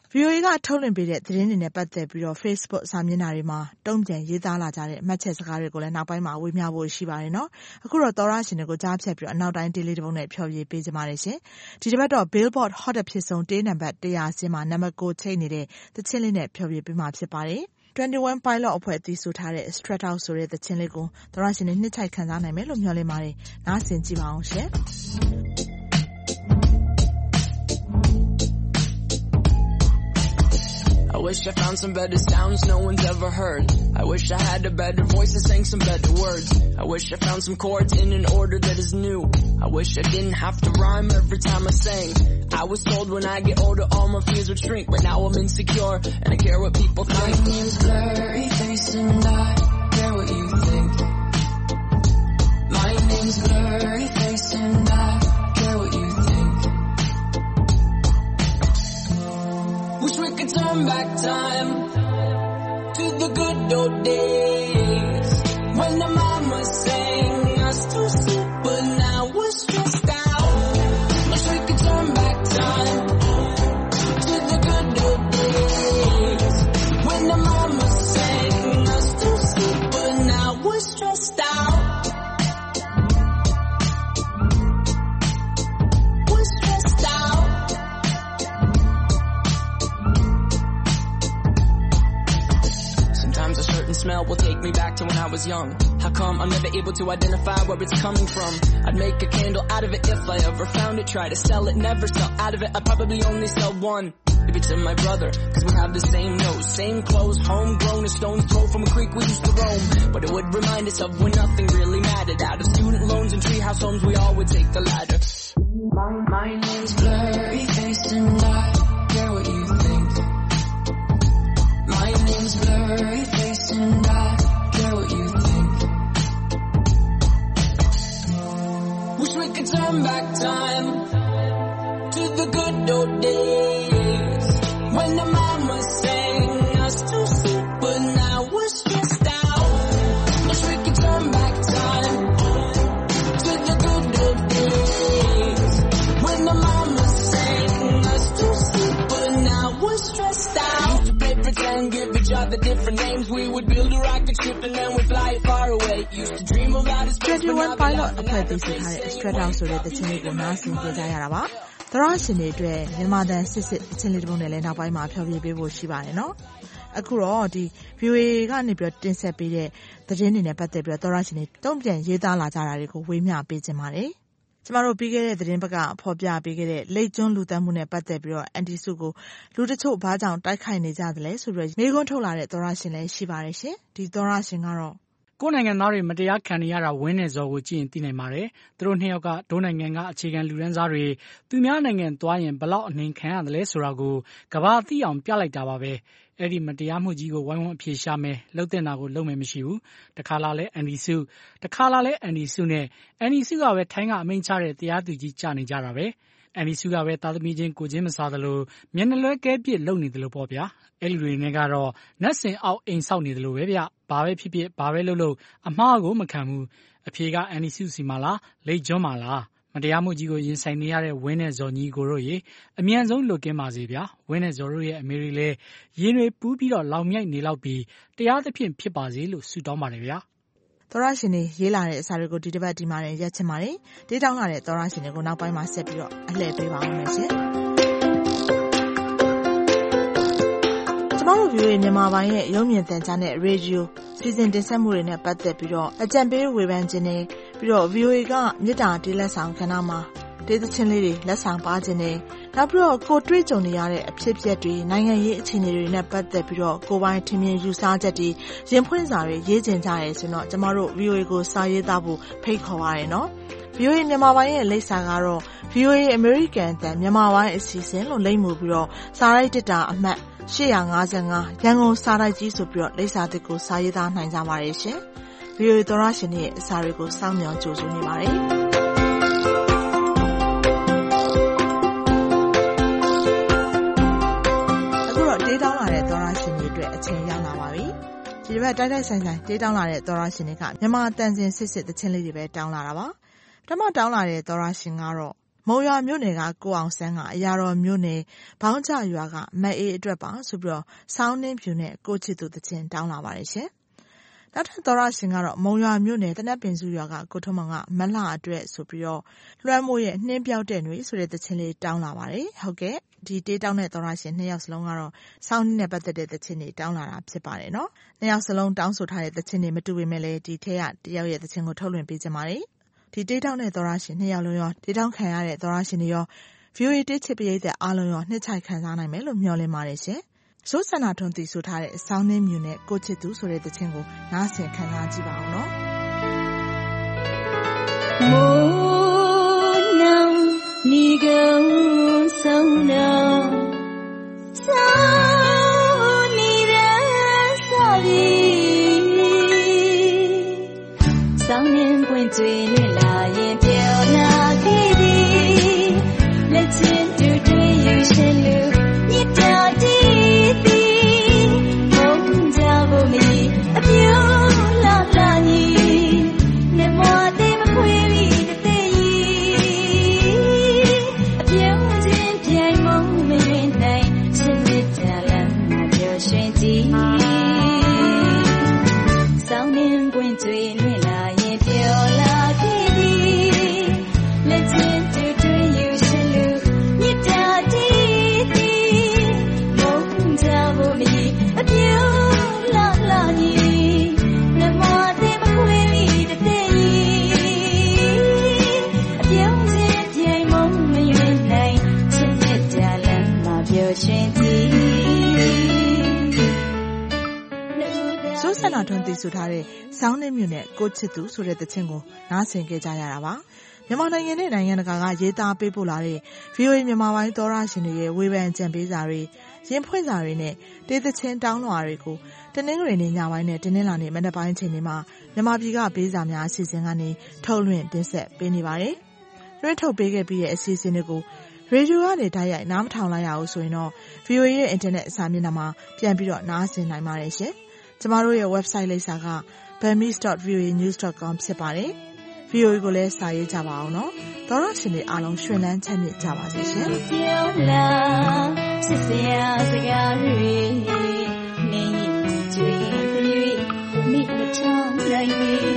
ဗွီအိုအေကထုတ်လွှင့်ပေးတဲ့သတင်းတွေနဲ့ပတ်သက်ပြီးတော့ Facebook စာမျက်နှာတွေမှာတုံ့ပြန်ရေးသားလာကြတဲ့အမှတ်ချက်စကားတွေကိုလည်းနောက်ပိုင်းမှာဝေမျှဖို့ရှိပါတယ်နော်အခုတော့သောရရှင်တွေကိုကြားဖြတ်ပြီးတော့အနောက်တိုင်းဒေးလေးတစ်ပုဒ်နဲ့ဖျော်ဖြေပေးကြပါရစေဒီတစ်ပတ်တော့ Billboard Hot အဖြစ်ဆုံးတေးနံပါတ်one hundredဆင်းမှာနံပါတ်nineချိတ်နေတဲ့သချင်းလေးနဲ့ဖျော်ဖြေပေးမှာဖြစ်ပါတယ်twenty-one Pilot အဖွဲ့အသီးဆိုထားတဲ့ Straight Out ဆိုတဲ့သချင်းလေးကိုသောရရှင်တွေနှစ်ချိုက်ခံစားနိုင်မယ်လို့မျှော်လင့်ပါတယ်နားဆင်ကြည့်ပါအောင်ရှင် I wish I found some better sounds no one's ever heard. I wish I had a better voice and sang some better words. I wish I found some chords in an order that is new. I wish I didn't have to rhyme every time I sang. I was told when I get older all my fears would shrink, but now I'm insecure and I care what people think. My name's Blurry Face and I care what you think. My name's Blurry Face and I care what you think. Wish we could turn back time to the good old days when the mama sang us to sleep, but now we're stressed out. Wish we could turn back time to the good old days when the mama sang us to sleep, but now we're stressed out. We're stressed out. Sometimes a certain smell will take me back to when I was young. How come I'm never able to identify where it's coming from? I'd make a candle out of it if I ever found it. Try to sell it, never sell out of it. I'd probably only sell one. Give it to my brother, cause we have the same nose, same clothes, homegrown, a stone's throw from a creek we used to roam. But it would remind us of when nothing really mattered. Out of student loans and treehouse homes, we all would take the ladder. My, my name's Blurry Face and I care what you think. My name's Blurry Face and I care what you think. Wish we could turn back time to the good old days when the mama sang us to sleep, but now we're stressed out. Wish we could turn back time to the good old days when the mama sang us to sleep, but now we're stressed out. Used to play pretend, give each other different names. We would build a rocket ship and then we'd fly it far away. Used to dream about it. twenty-one Pilot အဖွဲ့အသီးဆိုထားတဲ့ Straight Out ဆိုတဲ့သချင်းလေးကိုနားဆင်ကြကြရတာပါသရရှင်တွေအတွက်မြန်မာတန်စစ်စစ်သချင်းလေးတစ်ပုဒ်နဲ့လည်းနောက်ပိုင်းမှာဖျော်ဖြေပေးဖို့ရှိပါတယ်နော်အခုတော့ဒီ V O A ကနေပြီးတော့တင်ဆက်ပေးတဲ့သတင်းတွေနဲ့ပတ်သက်ပြီးတော့သရရှင်တွေတုံ့ပြန်ရေးသားလာကြတာတွေကိုဝေမျှပေးခြင်းပါတယ်ကျမတို့ပြီးခဲ့တဲ့သတင်းဘက်ကဖော်ပြပေးခဲ့တဲ့လိတ်ကျွန်းလူသတ်မှုနဲ့ပတ်သက်ပြီးတော့အန်တီစုကိုလူတချို့ဘာကြောင့်တိုက်ခိုက်နေကြသလဲဆိုပြီးတော့မိကွန်းထုတ်လာတဲ့သရရှင်လည်းရှိပါတယ်ရှင်ဒီသရရှင်ကတော့ကိုယ်နိုင်ငံသားတွေမတရားခံနေရတာဝင်းနေစော်ကိုကြည့်ရင်သိနိုင်ပါတယ်။သူတို့နှစ်ယောက်ကဒိုးနိုင်ငံကအခြေခံလူရန်စားတွေသူများနိုင်ငံသွားရင်ဘလောက်အနှင်ခံရတယ်ဆိုတာကိုကဘာသိအောင်ပြလိုက်တာပါပဲ။အဲ့ဒီမတရားမှုကြီးကိုဝိုင်းဝန်းအဖြေရှာမယ်လှုပ်တဲ့နာကိုလုံမယ်မရှိဘူး။တခါလာလဲအန်ဒီစုတခါလာလဲအန်ဒီစုနဲ့အန်ဒီစုကပဲထိုင်းကအမိန့်ချတဲ့တရားသူကြီးကြာနေကြတာပဲ။အန်ဒီစုကပဲသားသမီးချင်းကိုချင်းမစားသလိုမျက်နှာလွှဲကဲပြစ်လုံနေတယ်လို့ပေါ့ဗျာ။အဲ့ဒီတွေနဲ့ကတော့နတ်စင်အောက်အိမ်ဆောက်နေတယ်လို့ပဲဗျ။ဘာပဲဖြစ်ဖြစ်ဘာပဲလုပ်လို့အမှားကိုမခံဘူးအဖြေကအန်ဒီစုစီမှာလားလိတ်ကျွန်းမှာလားမတရားမှုကြီးကိုရင်ဆိုင်နေရတဲ့ဝင်းနဲ့ဇော်ကြီးကိုတို့ရေအမြန်ဆုံးလွတ်ကင်းပါစေဗျာဝင်းနဲ့ဇော်တို့ရဲ့အမေရိလဲရင်တွေပူးပြီးတော့လောင်မြိုက်နေလောက်ပြီးတရားသဖြင့်ဖြစ်ပါစေလို့ဆုတောင်းပါတယ်ဗျာသောရရှင်တွေရေးလာတဲ့အစာတွေကိုဒီတစ်ပတ်ဒီမှာနဲ့ရက်ချင်ပါတယ်ဒေးတောင်းလာတဲ့သောရရှင်တွေကိုနောက်ပိုင်းမှာဆက်ပြီးတော့အလှည့်ပေးပါအောင်မယ်ရှင်ကျမတို့ V O A မြန်မာပိုင်းရဲ့ရုပ်မြင်သံကြားနဲ့ Radio စီစဉ်တင်ဆက်မှုတွေနဲ့ပတ်သက်ပြီးတော့အကြံပေးဝေဖန်ခြင်းနဲ့ပြီးတော့ V O A ကမြေတားတေးလက်ဆောင်ခဏမှာတေးသချင်းလေးတွေလက်ဆောင်ပါခြင်းနဲ့နောက်ပြီးတော့ကိုတွေ့ကြုံနေရတဲ့အဖြစ်အပျက်တွေနိုင်ငံရေးအခြေအနေတွေနဲ့ပတ်သက်ပြီးတော့ကိုပိုင်းထင်မြင်ယူဆချက်တွေရင်ဖွင့်စာတွေရေးကျင်ကြရဲဆိုတော့ကျမတို့ V O A ကိုစာရေးသားဖို့ဖိတ်ခေါ်ပါရနော် V O A မြန်မာပိုင်းရဲ့လိပ်စာကတော့ V O A American တန်မြန်မာပိုင်းအစီအစဉ်လို့လိပ်မှုပြီးတော့စာရိုက်တစ်တာအမှတ်eight five fiveရန်ကုန်စာရိုက်ကြီးဆိုပြီးတော့လိပ်စာတစ်ကိုစာရေးသားနိုင်ကြပါရဲ့ရှင် V O A သောရရှင်ရဲ့အစာတွေကိုစောင့်မျှော်ကြိုဆိုနေပါတယ်အခုတော့ဒေးတောင်းလာတဲ့သောရရှင်တွေအတွက်အချိန်ရောက်လာပါပြီဒီတစ်ပတ်တိုက်တိုက်ဆိုင်ဆိုင်ဒေးတောင်းလာတဲ့သောရရှင်တွေကမြန်မာတန်စင်စစ်စစ်သချင်းလေးတွေပဲတောင်းလာတာပါပထမတောင်းလာတဲ့သောရရှင်ကတော့မုံရွာမြို့နယ်ကကိုအောင်ဆန်းကအရာတော်မြို့နယ်ဘောင်းကျရွာကမတ်အေးအတွက်ပါဆိုပြီးတော့စောင်းနှင်းဖြူနဲ့ကိုချစ်သူသချင်းတောင်းလာပါတယ်ရှင်။နောက်ထပ်သောရရှင်ကတော့မုံရွာမြို့နယ်တနက်ပင်စုရွာကကိုထုံးမောင်ကမလှအတွက်ဆိုပြီးတော့လွှမ်းမိုးရဲ့နှင်းပြောက်တဲ့ຫນွေဆိုတဲ့သချင်းလေးတောင်းလာပါတယ်။ဟုတ်ကဲ့ဒီတေးတောင်းတဲ့သောရရှင်နှစ်ယောက်စလုံးကတော့စောင်းနှင်းနဲ့ပတ်သက်တဲ့သချင်းတွေတောင်းလာတာဖြစ်ပါတယ်နော်။နှစ်ယောက်စလုံးတောင်းဆိုထားတဲ့သချင်းတွေမတူပေမဲ့လည်းဒီထဲကတယောက်ရဲ့သချင်းကိုထုတ်လွှင့်ပေးကြပါတယ်။ဒီတေးတောင်းတဲ့သောရရှင်နှစ်ယောက်လုံးရောတေးတောင်းခံရတဲ့သောရရှင်တွေရော ဗီအိုအေ တေးချစ်ပရိသတ်အားလုံးရောနှစ်ချိုက်ခံစားနိုင်မယ်လို့မျှော်လင့်ပါတယ်ရှင်။ဇိုးဆန္ဒထွန်းတည်ဆိုထားတဲ့စောင်းနှင်းမြူနဲ့ကိုချစ်သူဆိုတဲ့သချင်းကိုနားဆင်ခံစားကြည့်ပါအောင်နော်။မိုးနောင်နီကုံဆုံးနောစောင်းနီရဆော်ရီစောင်းနှင်းပွင့်ကျွေးလွင့်လာရင်ပြောလာခဲ့သည်လက်ချင်းတူတူယူရှင်လူမြစ်တာတီးသည်ဘုံကြဖို့မီအပြူလာလာညီနေမတဲ့မခွေပြီးတသေးကြီးအပြူချင်းပြိုင်မုံမရင်နိုင်ရှင်မြစ်တာလမ်းပြောရွှင်ကြည့်စောင်းနှင်းပွင့်ကျွေးလွင့်လာရင်ပြောလာခဲ့သည်လက်ချင်းတူတူယူရှင်လူမြစ်တာတီးသည်ဘုံကြဖို့မီအပြူလာလာညီနမတဲ့မခွေပြီးတသေးအပြုံးချင်းပြိုင်မုံမရွေးနိုင်ရှင်မြစ်တာလမ်းမှာပြောရွှင်ကြည့်ဇိုးဆန္ဒထွန်းတည်ဆိုထားတဲ့စောင်းနှင်းမြူနဲ့ကိုချစ်သူဆိုတဲ့သချင်းကိုနားဆင်ခဲ့ကြရတာပါမြန်မာနိုင်ငံနဲ့နိုင်ငံတကာကရေးသားပေးပို့လာတဲ့ ဗီအိုအေ မြန်မာပိုင်းသောရရှင်တွေရဲ့ဝေဖန်ကြံပေးစာတွေရင်ဖွင့်စာတွေနဲ့တေးသချင်းတောင်းလွှာတွေကိုတနင်္ဂနွေနေ့ညပိုင်းနဲ့တနင်္လာနေ့မနက်ပိုင်းချိန်တွေမှာမြန်မာပြည်ကပေးစာများအစီအစဉ်ကနေထုတ်လွှင့်တင်ဆက်ပေးနေပါတယ်။လွှင့်ထုတ်ပေးခဲ့ပြီးတဲ့အစီအစဉ်တွေကိုရေဒီယိုကနေတိုက်ရိုက်နားမထောင်လိုက်ရအောင်ဆိုရင်တော့ ဗီအိုအေ ရဲ့အင်တာနက်စာမျက်နှာမှာပြန်ပြီးတော့နားဆင်နိုင်ပါတယ်ရှင်။ကျမတို့ရဲ့ website လိပ်စာက burmese dot v o a news dot com ဖြစ်ပါတယ်။ ဗီအိုအေကိုလည်းစာရေးကြပါအောင်နော်။သောရရှင်တွေအားလုံးရွှင်လန်းချမ်းမြေ့ကြပါစေရှင်။ပြောလာစစ်စရာစကားတွေနေကြွေတွေမိမချမ်းနိုင်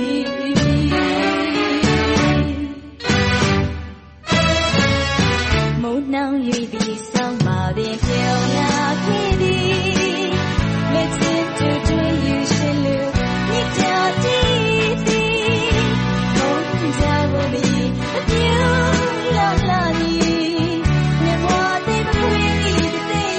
မုံနောင်ရွေပြီးဆောင်ပါပင်ပြောလာခဲ့သည်လက်ချစ်တူတူယူရှင်လူမြစ်တာတီးသည်ဘုံကြဖို့မီအပြူလာလာညီနေမတဲ့မခွေပြီးတသေး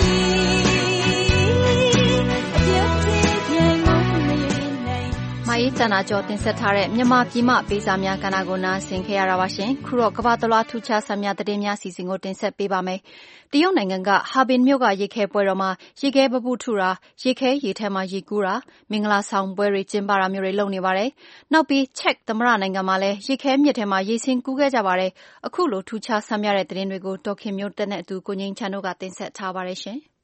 အပြုံးချင်းပြိုင်မုံမရွေးနိုင်မအေးတနာကျော်တင်ဆက်ထားတဲ့မြန်မာပြည်မှပေးစာများကဏ္ဍကိုနားဆင်ခဲ့ရတာပါရှင်။ခုတော့ကမ္ဘာတလွှားထူးခြားစာများသတင်းများစီစဉ်ကိုတင်ဆက်ပေးပါမယ်။တရုတ်နိုင်ငံကဟာဘင်မြို့ကရေခဲပွဲတော်မှာရေခဲပပုထုတာရေခဲရေထဲမှာရေကူးတာမင်္ဂလာဆောင်ပွဲတွေကျင်းပတာမျိုးတွေလုပ်နေပါတယ်။နောက်ပြီးချက်သမ္မတနိုင်ငံမှာလည်းရေခဲမြစ်ထဲမှာရေဆင်းကူးခဲ့ကြပါတယ်။အခုလိုထူးခြားစာများတဲ့သတင်းတွေကိုဒေါခင်မျိုးတက်နဲ့အတူကိုငိမ့်ချန်တို့ကတင်ဆက်ထားပါတယ်ရှင်။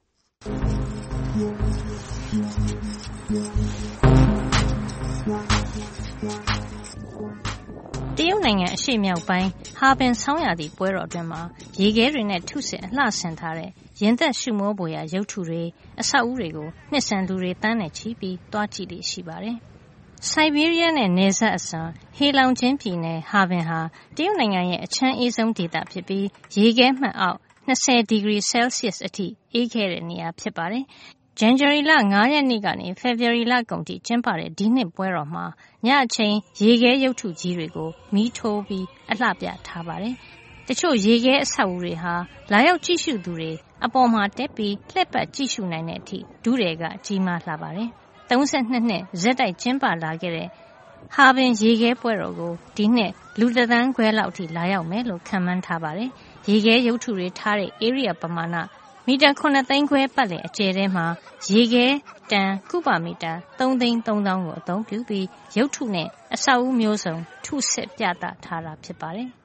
တရုတ်နိုင်ငံအရှေ့မြောက်ပိုင်းဟာဘင်ဆောင်းရာသီပွဲတော်အတွင်းမှာရေခဲတွေနဲ့ထုဆစ်အလှဆင်ထားတဲ့ရင်သက်ရှုမောပွေရာရုပ်ထုတွေအဆောက်အဦတွေကိုနှစ်ဆန်လူတွေတန်းနဲ့ချီပြီးသွားကြည့်လေ့ရှိပါတယ်။ဆိုက်ဘေးရီးယားနဲ့နယ်စပ်အစွန်ဟေလောင်ချင်းပြည်နယ်ဟာဘင်ဟာတရုတ်နိုင်ငံရဲ့အချမ်းအေးဆုံးဒေသဖြစ်ပြီးရေခဲမှတ်အောက်၂၀ဒီဂရီဆဲလ်စီယပ်စ်အထိအေးခဲ့တဲ့နေရာဖြစ်ပါတယ်။ဇန်နဝါရီလ၅ရက်နေ့ကနေဖေဖေါ်ဝါရီလကုန်ထိကျင်းပတဲ့ဒီနှစ်ပွဲတော်မှာညအချိန်ရေခဲရုပ်ထုကြီးတွေကိုမီးထိုးပြီးအလှပြထားပါတယ်။တချို့ရေခဲအဆောက်အဦတွေဟာလာရောက်ကြည့်ရှုသူတွေအပေါ်မှာတက်ပြီးလှည့်ပတ်ကြည့်ရှုနိုင်တဲ့အထိဒုတွေကကြီးမားလှပါတယ်။၃၂နှစ်ဇက်တိုက်ကျင်းပလာခဲ့တဲ့ဟာဘင်ရေခဲပွဲတော်ကိုဒီနှစ်လူတစ်သန်းခွဲလောက်အထိလာရောက်မယ်လို့ခန့်မှန်းထားပါတယ်။ရေခဲရုပ်ထုတွေထားတဲ့ area ပမာဏမီတာခုနှစ်သိန်းခွဲပတ်လည်အကျယ်ထဲမှာရေခဲတန်ကုဗမီတာသုံးသိန်းသုံးသောင်းကိုအသုံးပြုပြီးရုပ်ထုနဲ့အဆောက်အဦမျိုးစုံထုဆစ်ပြသထားတာဖြစ်ပါတယ်။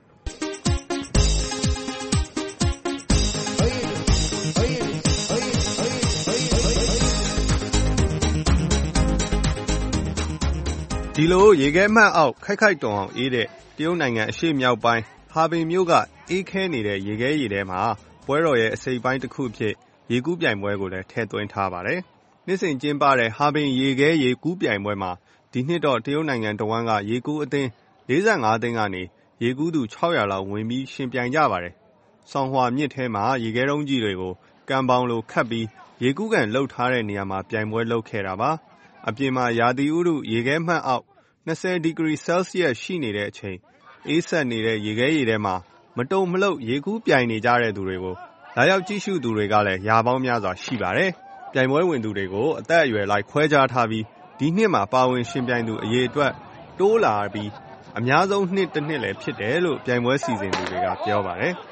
ဒီလိုရေခဲမှတ်အောက်ခိုက်ခိုက်တုံအောင်အေးတဲ့တရုတ်နိုင်ငံအရှေ့မြောက်ပိုင်းဟဟာဘင်မြို့ကအေးခဲနေတဲ့ရေခဲရေထဲမှာပွဲတော်ရဲ့အစိပ်ပိုင်းတစ်ခုအဖြစ်ရေကူးပြိုင်ပွဲကိုလည်းထည့်သွင်းထားပါတယ်။နှစ်စဉ်ကျင်းပတဲ့ဟာဘင်ရေခဲရေကူးပြိုင်ပွဲမှာဒီနှစ်တော့တရုတ်နိုင်ငံတဝန်းကရေကူးအသင်းလေးဆယ့်ငါးသိန်းကနေရေကူးသူခြောက်ရာလောက်ဝင်ပြီးရှင်ပြိုင်ကြပါတယ်။ဆောင်းဟွာမြစ်ထဲမှာရေခဲတုံးကြီးတွေကိုကံပေါင်လိုခတ်ပြီးရေကူးကန်လှုပ်ထားတဲ့နေရာမှာပြိုင်ပွဲလုပ်ခဲ့တာပါ။အပြင်မှာရာသီဥတုရေခဲမှတ်အောက်၂၀ဒီဂရီဆဲလ်စီယပ်ရှိနေတဲ့အချိန်အေးဆက်နေတဲ့ရေခဲရေထဲမှာမတုံမလှုပ်ရေကူးပြိုင်နေကြတဲ့သူတွေကိုလာရောက်ကြည့်ရှုသူတွေကလည်းရာပေါင်းများစွာရှိပါတယ်။ပြိုင်ပွဲဝင်သူတွေကိုအသက်အရွယ်လိုက်ခွဲခြားထားပြီးဒီနှစ်မှာပါဝင်ရှင်ပြိုင်သူအရေအတွက်တိုးလာပြီးအများဆုံးနှစ်တစ်နှစ်လည်းဖြစ်တယ်လို့ပြိုင်ပွဲစီစဉ်သူတွေကပြောပါတယ်။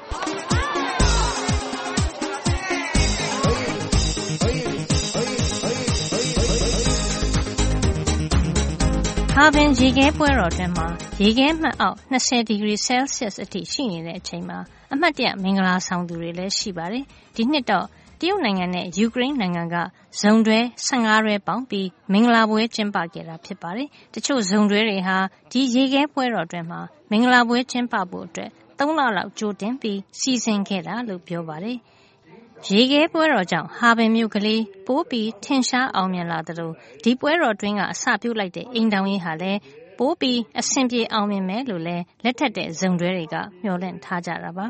ဟာဘင်ရေခဲပွဲတော်တွင်မှာရေခဲမှတ်အောက်၂၀ဒီဂရီဆဲလ်စီယပ်အထိရှိနေတဲ့အချိန်မှာအမှတ်တရမင်္ဂလာဆောင်သူတွေလည်းရှိပါတယ်။ဒီနှစ်တော့တရုတ်နိုင်ငံနဲ့ယူကရိန်းနိုင်ငံကဇုံတွဲ၁၅တွဲပေါင်းပြီးမင်္ဂလာပွဲကျင်းပခဲ့တာဖြစ်ပါတယ်။တချို့ဇုံတွဲတွေဟာဒီရေခဲပွဲတော်တွင်မှာမင်္ဂလာပွဲကျင်းပဖို့အတွက်သုံးလလောက်ကြိုတင်ပြီးစီစဉ်ခဲ့တာလို့ပြောပါတယ်။ရေခဲပွဲတော်ကြောင့်ဟာဘင်မြို့ကလေးပိုးပြီးထင်ရှားအောင်မြင်လာသလိုဒီပွဲတော်တွင်းကအစပြုတ်လိုက်တဲ့အိမ်တောင်ရေးဟာလည်းပိုးပြီးအဆင်ပြေအောင်မြင်မယ်လို့လည်းလက်ထက်တဲ့ဇုံတွဲတွေကမျှော်လင့်ထားကြတာပါ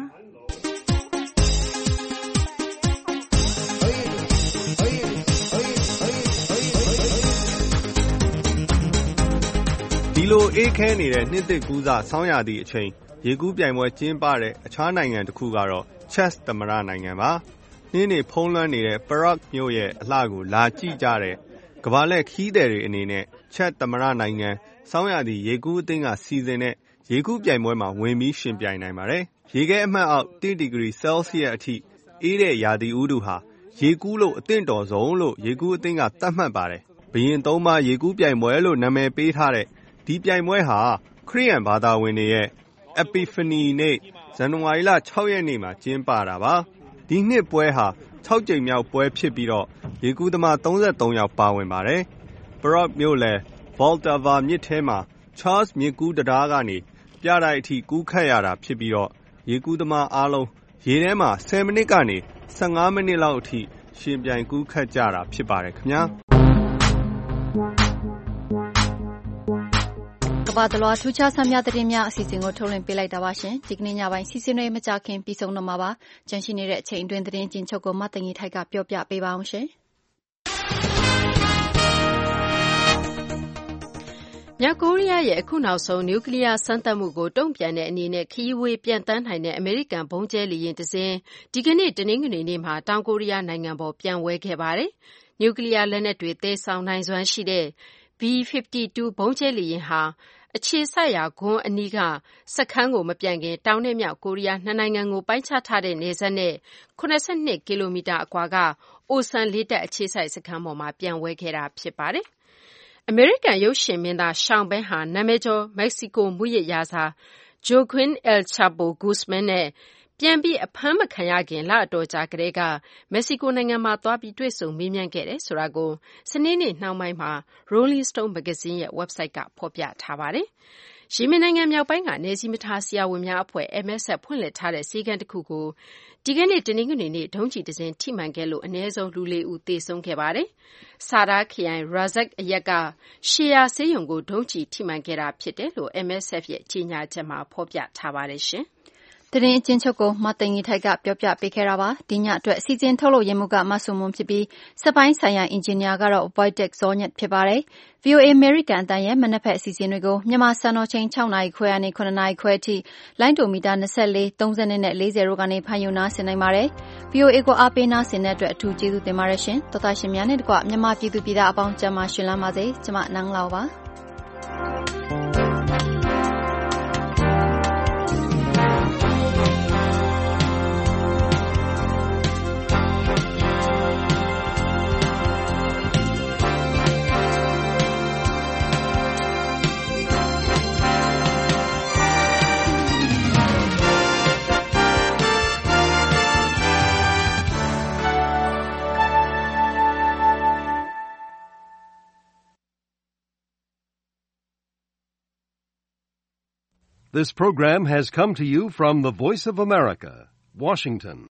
ဒီလိုအေးခဲနေတဲ့နှစ်သစ်ကူးစဆောင်းရာသီအချိန်ရေကူးပြိုင်ပွဲကျင်းပတဲ့အခြားနိုင်ငံတစ်ခုကတော့ချက်သမ္မတနိုင်ငံပါနှင်းနေဖုံးလွှမ်းနေတဲ့ပရော့မြို့ရဲ့အလှကိုလာကြည့်ကြတဲ့ကမ္ဘာလက်ခီးသည်တွေအနေနဲ့ချက်သမ္မတနိုင်ငံဆောင်းရာသီရေကူးအသင်းကစီစဉ်တဲ့ရေကူးပြိုင်ပွဲမှာဝင်ပြီးရှင်ပြိုင်နိုင်ပါတယ်ရေခဲအမှတ်အောက်တစ်ဒီဂရီဆဲလ်စီယပ်အထိအေးတဲ့ရာသီဥတုဟာရေကူးလို့အသင့်တော်ဆုံးလို့ရေကူးအသင်းကသတ်မှတ်ပါတယ်ဘုရင်သုံးပါးရေကူးပြိုင်ပွဲလို့နာမည်ပေးထားတဲ့ဒီပြိုင်ပွဲဟာခရစ်ယာန်ဘာသာဝင်တွေရဲ့ Epiphany နေ့ဇန်နဝါရီလ၆ရက်နေ့မှာကျင်းပတာပါဒီနှစ်ပွဲဟာ၆ကြိမ်မြောက်ပွဲဖြစ်ပြီးတော့ရေကူးသမား၃၃ယောက်ပါဝင်ပါတယ်ပရော့မြို့လယ် Vltava မြစ်ထဲမှာ Charles မြစ်ကူးတံတားကနေပြတိုက်အထိကူးခတ်ရတာဖြစ်ပြီးတော့ရေကူးသမားအားလုံးရေထဲမှာ၁၀မိနစ်ကနေ၁၅မိနစ်လောက်အထိရှင်ပြိုင်ကူးခတ်ကြတာဖြစ်ပါတယ်ခင်ဗျာကမ္ဘာတလွှာထူးခြားဆန်းမြသတင်းများအစီအစဉ်ကိုထုတ်လွှင့်ပေးလိုက်တာပါရှင်ဒီကနေ့ညပိုင်းစီစဉ်တွေမကြခင်ပြီးဆုံးတော့မှာပါကြန့်ရှိနေတဲ့အချိန်အတွင်းသတင်းကျဉ်းချုပ်ကိုမသိင်ကြီးထိုက်ကပြောပြပေးပါအောင်ရှင်မြောက်ကိုရီးယားရဲ့အခုနောက်ဆုံးနျူကလ িয়ার စမ်းသပ်မှုကိုတုံ့ပြန်တဲ့အနေနဲ့ခရီးဝေးပြန်တန်းနိုင်တဲ့အမေရိကန်ဘုံကျဲလေယာဉ်တစ်စင်းဒီကနေ့တနင်္ဂနွေနေ့မှာတောင်ကိုရီးယားနိုင်ငံပေါ်ပြန်ဝဲခဲ့ပါတယ်။နျူကလ িয়ার လက်နက်တွေသယ်ဆောင်နိုင်စွမ်းရှိတဲ့ B ၅၂ ဘုံကျဲလေယာဉ်ဟာအခြေစိုက်ရာဂွန်းအနီးကစခန်းကိုမပြန်ခင်တောင်နဲ့မြောက်ကိုရီးယားနှစ်နိုင်ငံကိုပိုင်းခြားထားတဲ့နယ်စပ်နဲ့၇၂ကီလိုမီတာအကွာကအိုဆန်လေးတပ်အခြေစိုက်စခန်းပေါ်မှာပြန်ဝဲခဲ့တာဖြစ်ပါတယ်။အမေရိကန်ရုပ်ရှင်မင်းသားရှောင်ဘန်းဟာနာမည်ကျော်မက္ကဆီကိုမူရစ်ရာဇာ Joaquin El Chapo Guzman နဲ့ပြန်ပြီးအဖမ်းမခံရခင်လအတော်ကြာကတည်းကမက္ကဆီကိုနိုင်ငံမှာသွားပြီးတွေ့ဆုံမေးမြန်းခဲ့တယ်ဆိုတာကိုစနေနေ့နှောင်းပိုင်းမှာ Rolling Stone မဂ္ဂဇင်းရဲ့ website ကဖော်ပြထားပါတယ်။ယီမင်နိုင်ငံမြောက်ပိုင်းကနယ်စည်းမထားဆရာဝန်များအဖွဲ့ M S F ဖွင့်လှစ်ထားတဲ့ဆေးခန်းတစ်ခုကိုဒီကနေ့တနင်္ဂနွေနေ့ဒုံးကျည်တစ်စင်းထိမှန်ခဲ့လို့အနည်းဆုံးလူလေးဦးသေဆုံးခဲ့ပါတယ်။ဆာဒါးခရိုင် Razak အရပ်ကရှီယာဆေးရုံကိုဒုံးကျည်ထိမှန်ခဲ့တာဖြစ်တယ်လို့ M S F ရဲ့ကြေညာချက်မှာဖော်ပြထားပါတယ်ရှင်။သတင်းအကျဉ်းချုပ်ကိုမသိင်ကြီးထိုက်ကပြောပြပေးခဲ့တာပါဒီညအတွက်စီစဉ်ထုတ်လို့ရမှုကမဆုမွန်ဖြစ်ပြီးစက်ပိုင်းဆိုင်ရာအင်ဂျင်နီယာကတော့ Wojtek Zornet ဖြစ်ပါတယ် V O A American အတန်းရဲ့မနက်ဖက်အစီအစဉ်တွေကိုမြန်မာစံတော်ချိန်၆နာရီခွဲကနေ၇နာရီခွဲအထိလိုင်းဒိုမီတာ၂၄ ၃၀နဲ့၄၀တို့ကနေဖန်ယူနာဆင်နိုင်ပါတယ် V O A ကိုအားပေးနာဆင်တဲ့အတွက်အထူးကျေးဇူးတင်ပါတယ်ရှင်တော်သားရှင်များနဲ့တကွမြန်မာပြည်သူပြည်သားအပေါင်းကျန်းမာရှင်လန်းပါစေကျမနန်းလောက်ပါ This program has come to you from the Voice of America, Washington.